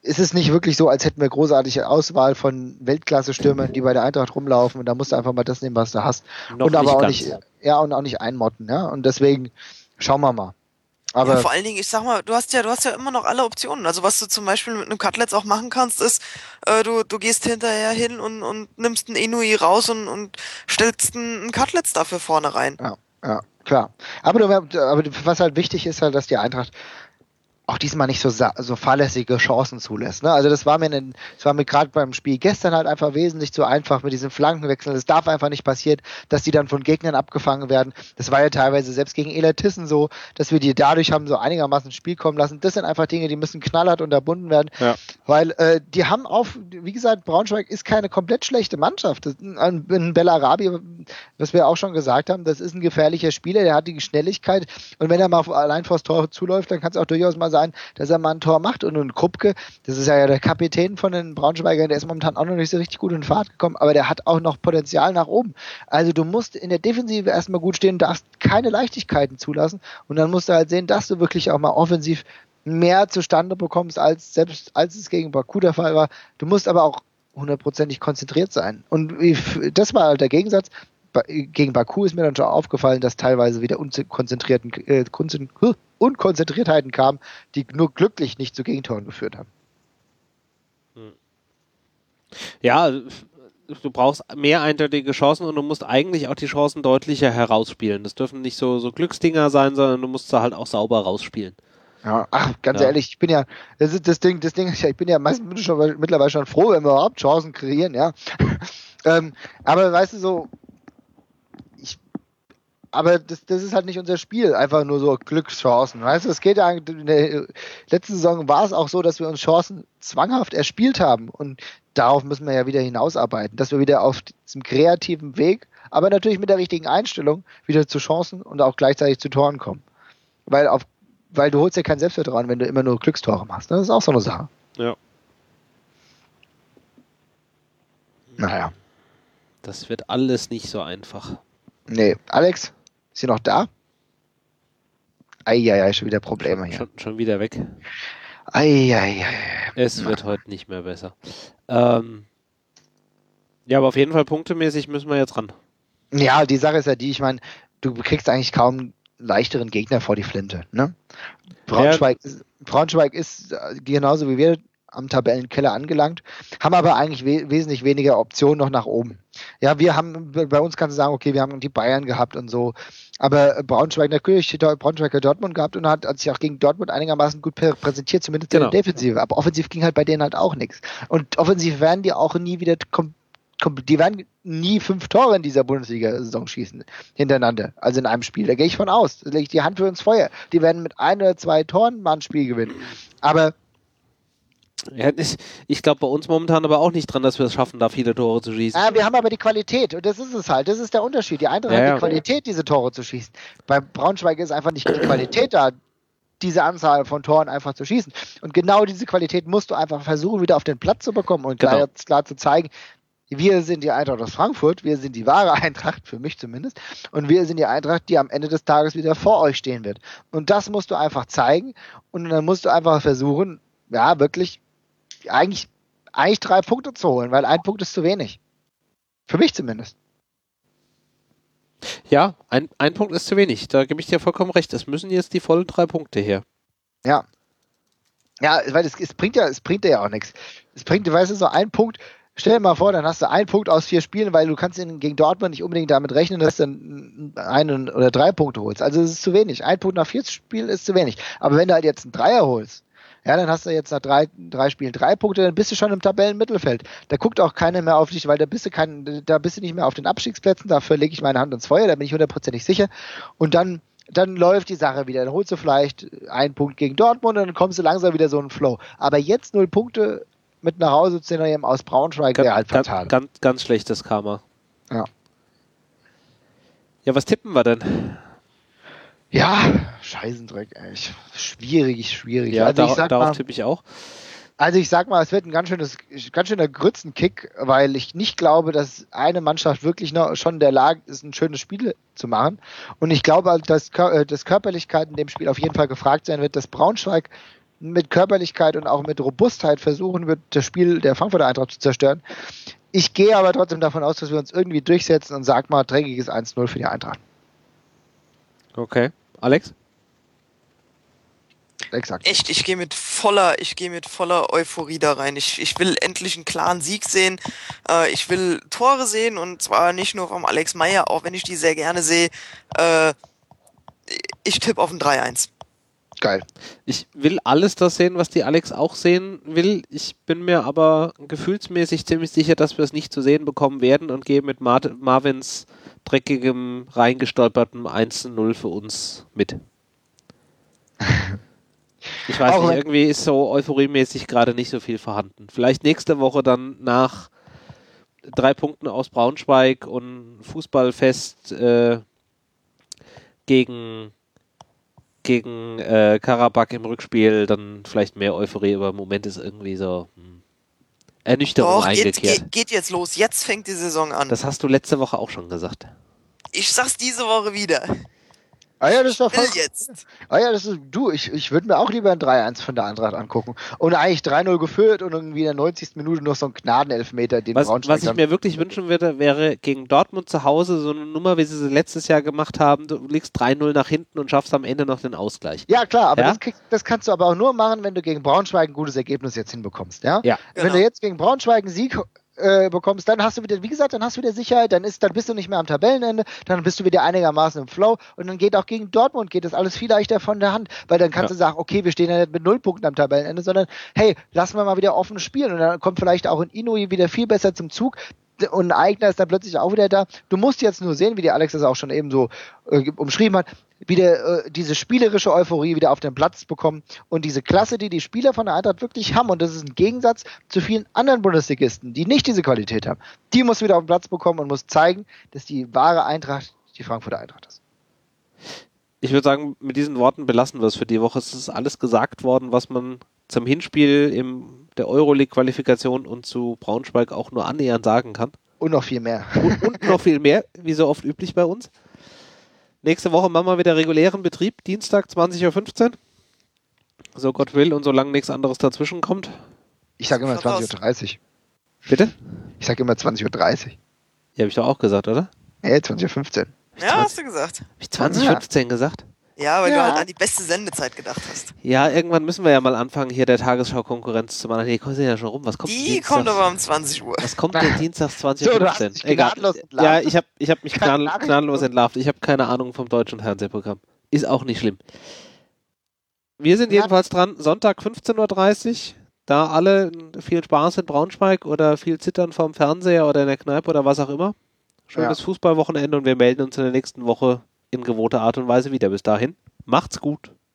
ist es nicht wirklich so, als hätten wir großartige Auswahl von Weltklasse-Stürmern, die bei der Eintracht rumlaufen und da musst du einfach mal das nehmen, was du hast. Noch und aber nicht auch ganz. nicht, ja, und auch nicht einmotten, ja. Und deswegen schauen wir mal. Aber ja, vor allen Dingen, ich sag mal, du hast ja, du hast ja immer noch alle Optionen. Also was du zum Beispiel mit einem Cutlets auch machen kannst, ist, äh, du, du gehst hinterher hin und, und nimmst einen Inui raus und, und stellst einen, einen Cutlets dafür vorne rein. ja, ja, klar. Aber, du, aber was halt wichtig ist halt, dass die Eintracht auch diesmal nicht so, so fahrlässige Chancen zulässt. Ne? Also das war mir, das war mir gerade beim Spiel gestern halt einfach wesentlich zu einfach mit diesen Flankenwechseln. Es darf einfach nicht passieren, dass die dann von Gegnern abgefangen werden. Das war ja teilweise selbst gegen Elatissen so, dass wir die dadurch haben so einigermaßen ins Spiel kommen lassen. Das sind einfach Dinge, die müssen knallhart unterbunden werden, Ja. weil äh, die haben auf, wie gesagt, Braunschweig ist keine komplett schlechte Mannschaft. Das, ein, ein Bellarabi, was wir auch schon gesagt haben, das ist ein gefährlicher Spieler, der hat die Schnelligkeit und wenn er mal allein vors Tor zuläuft, dann kann es auch durchaus mal sein, dass er mal ein Tor macht. Und ein Krupke, das ist ja der Kapitän von den Braunschweigern, der ist momentan auch noch nicht so richtig gut in Fahrt gekommen, aber der hat auch noch Potenzial nach oben. Also du musst in der Defensive erstmal gut stehen, darfst keine Leichtigkeiten zulassen und dann musst du halt sehen, dass du wirklich auch mal offensiv mehr zustande bekommst, als selbst als es gegen Baku der Fall war. Du musst aber auch hundertprozentig konzentriert sein. Und das war halt der Gegensatz. Gegen Baku ist mir dann schon aufgefallen, dass teilweise wieder unkonzentrierten, äh, Unkonzentriertheiten kamen, die nur glücklich nicht zu Gegentoren geführt haben. Ja, du brauchst mehr eindeutige Chancen und du musst eigentlich auch die Chancen deutlicher herausspielen. Das dürfen nicht so, so Glücksdinger sein, sondern du musst sie halt auch sauber rausspielen. Ja, ach, ganz Ja. ehrlich, ich bin ja, das ist das Ding, das Ding, ich bin ja meistens schon, mittlerweile schon froh, wenn wir überhaupt Chancen kreieren, ja. ähm, aber weißt du so, aber das, das ist halt nicht unser Spiel, einfach nur so Glückschancen. Weißt du, es geht ja, in der letzten Saison war es auch so, dass wir uns Chancen zwanghaft erspielt haben und darauf müssen wir ja wieder hinausarbeiten, dass wir wieder auf diesem kreativen Weg, aber natürlich mit der richtigen Einstellung wieder zu Chancen und auch gleichzeitig zu Toren kommen. Weil auf, weil du holst ja kein Selbstvertrauen, wenn du immer nur Glückstore machst. Ne? Das ist auch so eine Sache. Ja. Naja. Das wird alles nicht so einfach. Nee. Alex? Ist sie noch da? Eieiei, schon wieder Probleme hier. Schon, schon wieder weg. Eieiei. Es wird heute nicht mehr besser. Ähm, ja, aber auf jeden Fall punktemäßig müssen wir jetzt ran. Ja, die Sache ist ja die, ich meine, du kriegst eigentlich kaum einen leichteren Gegner vor die Flinte. Ne? Braunschweig, ja. ist, Braunschweig ist genauso wie wir am Tabellenkeller angelangt, haben aber eigentlich we- wesentlich weniger Optionen noch nach oben. Ja, wir haben, bei uns kannst du sagen, okay, wir haben die Bayern gehabt und so, aber Braunschweig natürlich, Braunschweig hat Dortmund gehabt und hat, hat sich auch gegen Dortmund einigermaßen gut präsentiert, zumindest genau. In der Defensive, aber offensiv ging halt bei denen halt auch nichts. Und offensiv werden die auch nie wieder, kom- kom- die werden nie fünf Tore in dieser Bundesliga-Saison schießen, hintereinander, also in einem Spiel, da gehe ich von aus, da lege ich die Hand für ins Feuer. Die werden mit ein oder zwei Toren mal ein Spiel gewinnen, aber Ja, ich ich glaube bei uns momentan aber auch nicht dran, dass wir es schaffen, da viele Tore zu schießen. Ja, wir haben aber die Qualität und das ist es halt. Das ist der Unterschied. Die Eintracht ja, hat die ja. Qualität, diese Tore zu schießen. Bei Braunschweig ist einfach nicht die Qualität da, diese Anzahl von Toren einfach zu schießen. Und genau diese Qualität musst du einfach versuchen, wieder auf den Platz zu bekommen und Genau. klar, klar zu zeigen, wir sind die Eintracht aus Frankfurt, wir sind die wahre Eintracht, für mich zumindest, und wir sind die Eintracht, die am Ende des Tages wieder vor euch stehen wird. Und das musst du einfach zeigen und dann musst du einfach versuchen, ja, wirklich eigentlich, eigentlich drei Punkte zu holen, weil ein Punkt ist zu wenig. Für mich zumindest. Ja, ein, ein Punkt ist zu wenig. Da gebe ich dir vollkommen recht. Es müssen jetzt die vollen drei Punkte her. Ja. Ja, weil es, es bringt ja, es bringt ja auch nichts. Es bringt, weißt du, so ein Punkt, stell dir mal vor, dann hast du einen Punkt aus vier Spielen, weil du kannst in, gegen Dortmund nicht unbedingt damit rechnen, dass du dann einen oder drei Punkte holst. Also es ist zu wenig. Ein Punkt nach vier Spielen ist zu wenig. Aber wenn du halt jetzt einen Dreier holst, ja, dann hast du jetzt nach drei, drei Spielen drei Punkte, dann bist du schon im Tabellenmittelfeld. Da guckt auch keiner mehr auf dich, weil da bist du kein, da bist du nicht mehr auf den Abstiegsplätzen, dafür lege ich meine Hand ins Feuer, da bin ich hundertprozentig sicher. Und dann, dann läuft die Sache wieder. Dann holst du vielleicht einen Punkt gegen Dortmund und dann kommst du langsam wieder so in den Flow. Aber jetzt null Punkte mit nach Hause zu nehmen aus Braunschweig wäre halt fatal. Ganz, ganz, ganz schlechtes Karma. Ja. Ja, was tippen wir denn? Ja, Scheißendreck, ey. Schwierig, schwierig. Ja, also dar- ich sag darauf mal, tippe ich auch. Also ich sag mal, es wird ein ganz schönes, ganz schöner Grützenkick, weil ich nicht glaube, dass eine Mannschaft wirklich noch schon in der Lage ist, ein schönes Spiel zu machen. Und ich glaube, dass, dass Körperlichkeit in dem Spiel auf jeden Fall gefragt sein wird, dass Braunschweig mit Körperlichkeit und auch mit Robustheit versuchen wird, das Spiel der Frankfurter Eintracht zu zerstören. Ich gehe aber trotzdem davon aus, dass wir uns irgendwie durchsetzen und sag mal, dreckiges eins null für die Eintracht. Okay. Alex? Exakt. Echt, ich gehe mit voller, ich gehe mit voller Euphorie da rein. Ich, ich will endlich einen klaren Sieg sehen. Äh, ich will Tore sehen und zwar nicht nur vom Alex Meyer, auch wenn ich die sehr gerne sehe. Äh, ich tippe auf ein drei eins. Geil. Ich will alles das sehen, was die Alex auch sehen will. Ich bin mir aber gefühlsmäßig ziemlich sicher, dass wir es nicht zu sehen bekommen werden und gehe mit Mar- Marvins dreckigem, reingestolpertem eins zu null für uns mit. Ich weiß Auch nicht, wenn- irgendwie ist so euphoriemäßig gerade nicht so viel vorhanden. Vielleicht nächste Woche dann nach drei Punkten aus Braunschweig und Fußballfest äh, gegen gegen äh, Karabakh im Rückspiel dann vielleicht mehr Euphorie, aber im Moment ist irgendwie so hm, Ernüchterung Doch, geht, eingekehrt. geht, geht jetzt los. Jetzt fängt die Saison an. Das hast du letzte Woche auch schon gesagt. Ich sag's diese Woche wieder. Ah ja, das ist doch Will voll. jetzt. Ah ja, das ist du. Ich, ich würde mir auch lieber ein drei eins von der Eintracht angucken. Und eigentlich drei null geführt und irgendwie in der neunzigsten Minute noch so ein Gnadenelfmeter, den Was, Braunschweig was ich dann- mir wirklich wünschen würde, wäre gegen Dortmund zu Hause so eine Nummer, wie sie sie letztes Jahr gemacht haben. Du liegst drei null nach hinten und schaffst am Ende noch den Ausgleich. Ja, klar, aber Ja? Das, krieg, das kannst du aber auch nur machen, wenn du gegen Braunschweig ein gutes Ergebnis jetzt hinbekommst, ja? Ja. Wenn Genau. du jetzt gegen Braunschweig einen Sieg äh, bekommst, dann hast du wieder, wie gesagt, dann hast du wieder Sicherheit, dann ist, dann bist du nicht mehr am Tabellenende, dann bist du wieder einigermaßen im Flow und dann geht auch gegen Dortmund geht das alles viel leichter von der Hand, weil dann kannst Ja. du sagen, okay, wir stehen ja nicht mit null Punkten am Tabellenende, sondern hey, lassen wir mal wieder offen spielen und dann kommt vielleicht auch ein Inouye wieder viel besser zum Zug. Und ein Eigner ist dann plötzlich auch wieder da. Du musst jetzt nur sehen, wie die Alex das auch schon eben so äh, umschrieben hat, wieder äh, diese spielerische Euphorie wieder auf den Platz bekommen und diese Klasse, die die Spieler von der Eintracht wirklich haben, und das ist ein Gegensatz zu vielen anderen Bundesligisten, die nicht diese Qualität haben, die muss wieder auf den Platz bekommen und muss zeigen, dass die wahre Eintracht die Frankfurter Eintracht ist. Ich würde sagen, mit diesen Worten belassen wir es für die Woche. Es ist alles gesagt worden, was man zum Hinspiel in der Euroleague-Qualifikation und zu Braunschweig auch nur annähernd sagen kann. Und noch viel mehr. Und, und noch viel mehr, wie so oft üblich bei uns. Nächste Woche machen wir wieder regulären Betrieb, Dienstag zwanzig Uhr fünfzehn. So Gott will und solange nichts anderes dazwischen kommt. Ich sage immer Schaut aus. zwanzig Uhr dreißig. Bitte? Ich sage immer zwanzig Uhr dreißig. Ja, habe ich doch auch gesagt, oder? Hey, zwanzig Uhr fünfzehn. Ja, hast du gesagt. Habe ich zwanzig Uhr fünfzehn gesagt? Ja, weil Ja. du halt an die beste Sendezeit gedacht hast. Ja, irgendwann müssen wir ja mal anfangen, hier der Tagesschau-Konkurrenz zu machen. Die kommen ja schon rum. Was kommt denn Die Dienstags? kommt aber um zwanzig Uhr. Was kommt denn Dienstags zwanzig Uhr So, du hast fünfzehn? dich gnadenlos entlarvt. Ja, ich habe ich hab mich Keine gnaden, Nachricht. gnadenlos entlarvt. Ich habe keine Ahnung vom deutschen Fernsehprogramm. Ist auch nicht schlimm. Wir sind Ja. jedenfalls dran, Sonntag fünfzehn Uhr dreißig. Da alle viel Spaß in Braunschweig oder viel Zittern vorm Fernseher oder in der Kneipe oder was auch immer. Schönes Ja. Fußballwochenende und wir melden uns in der nächsten Woche in gewohnter Art und Weise wieder. Bis dahin, macht's gut.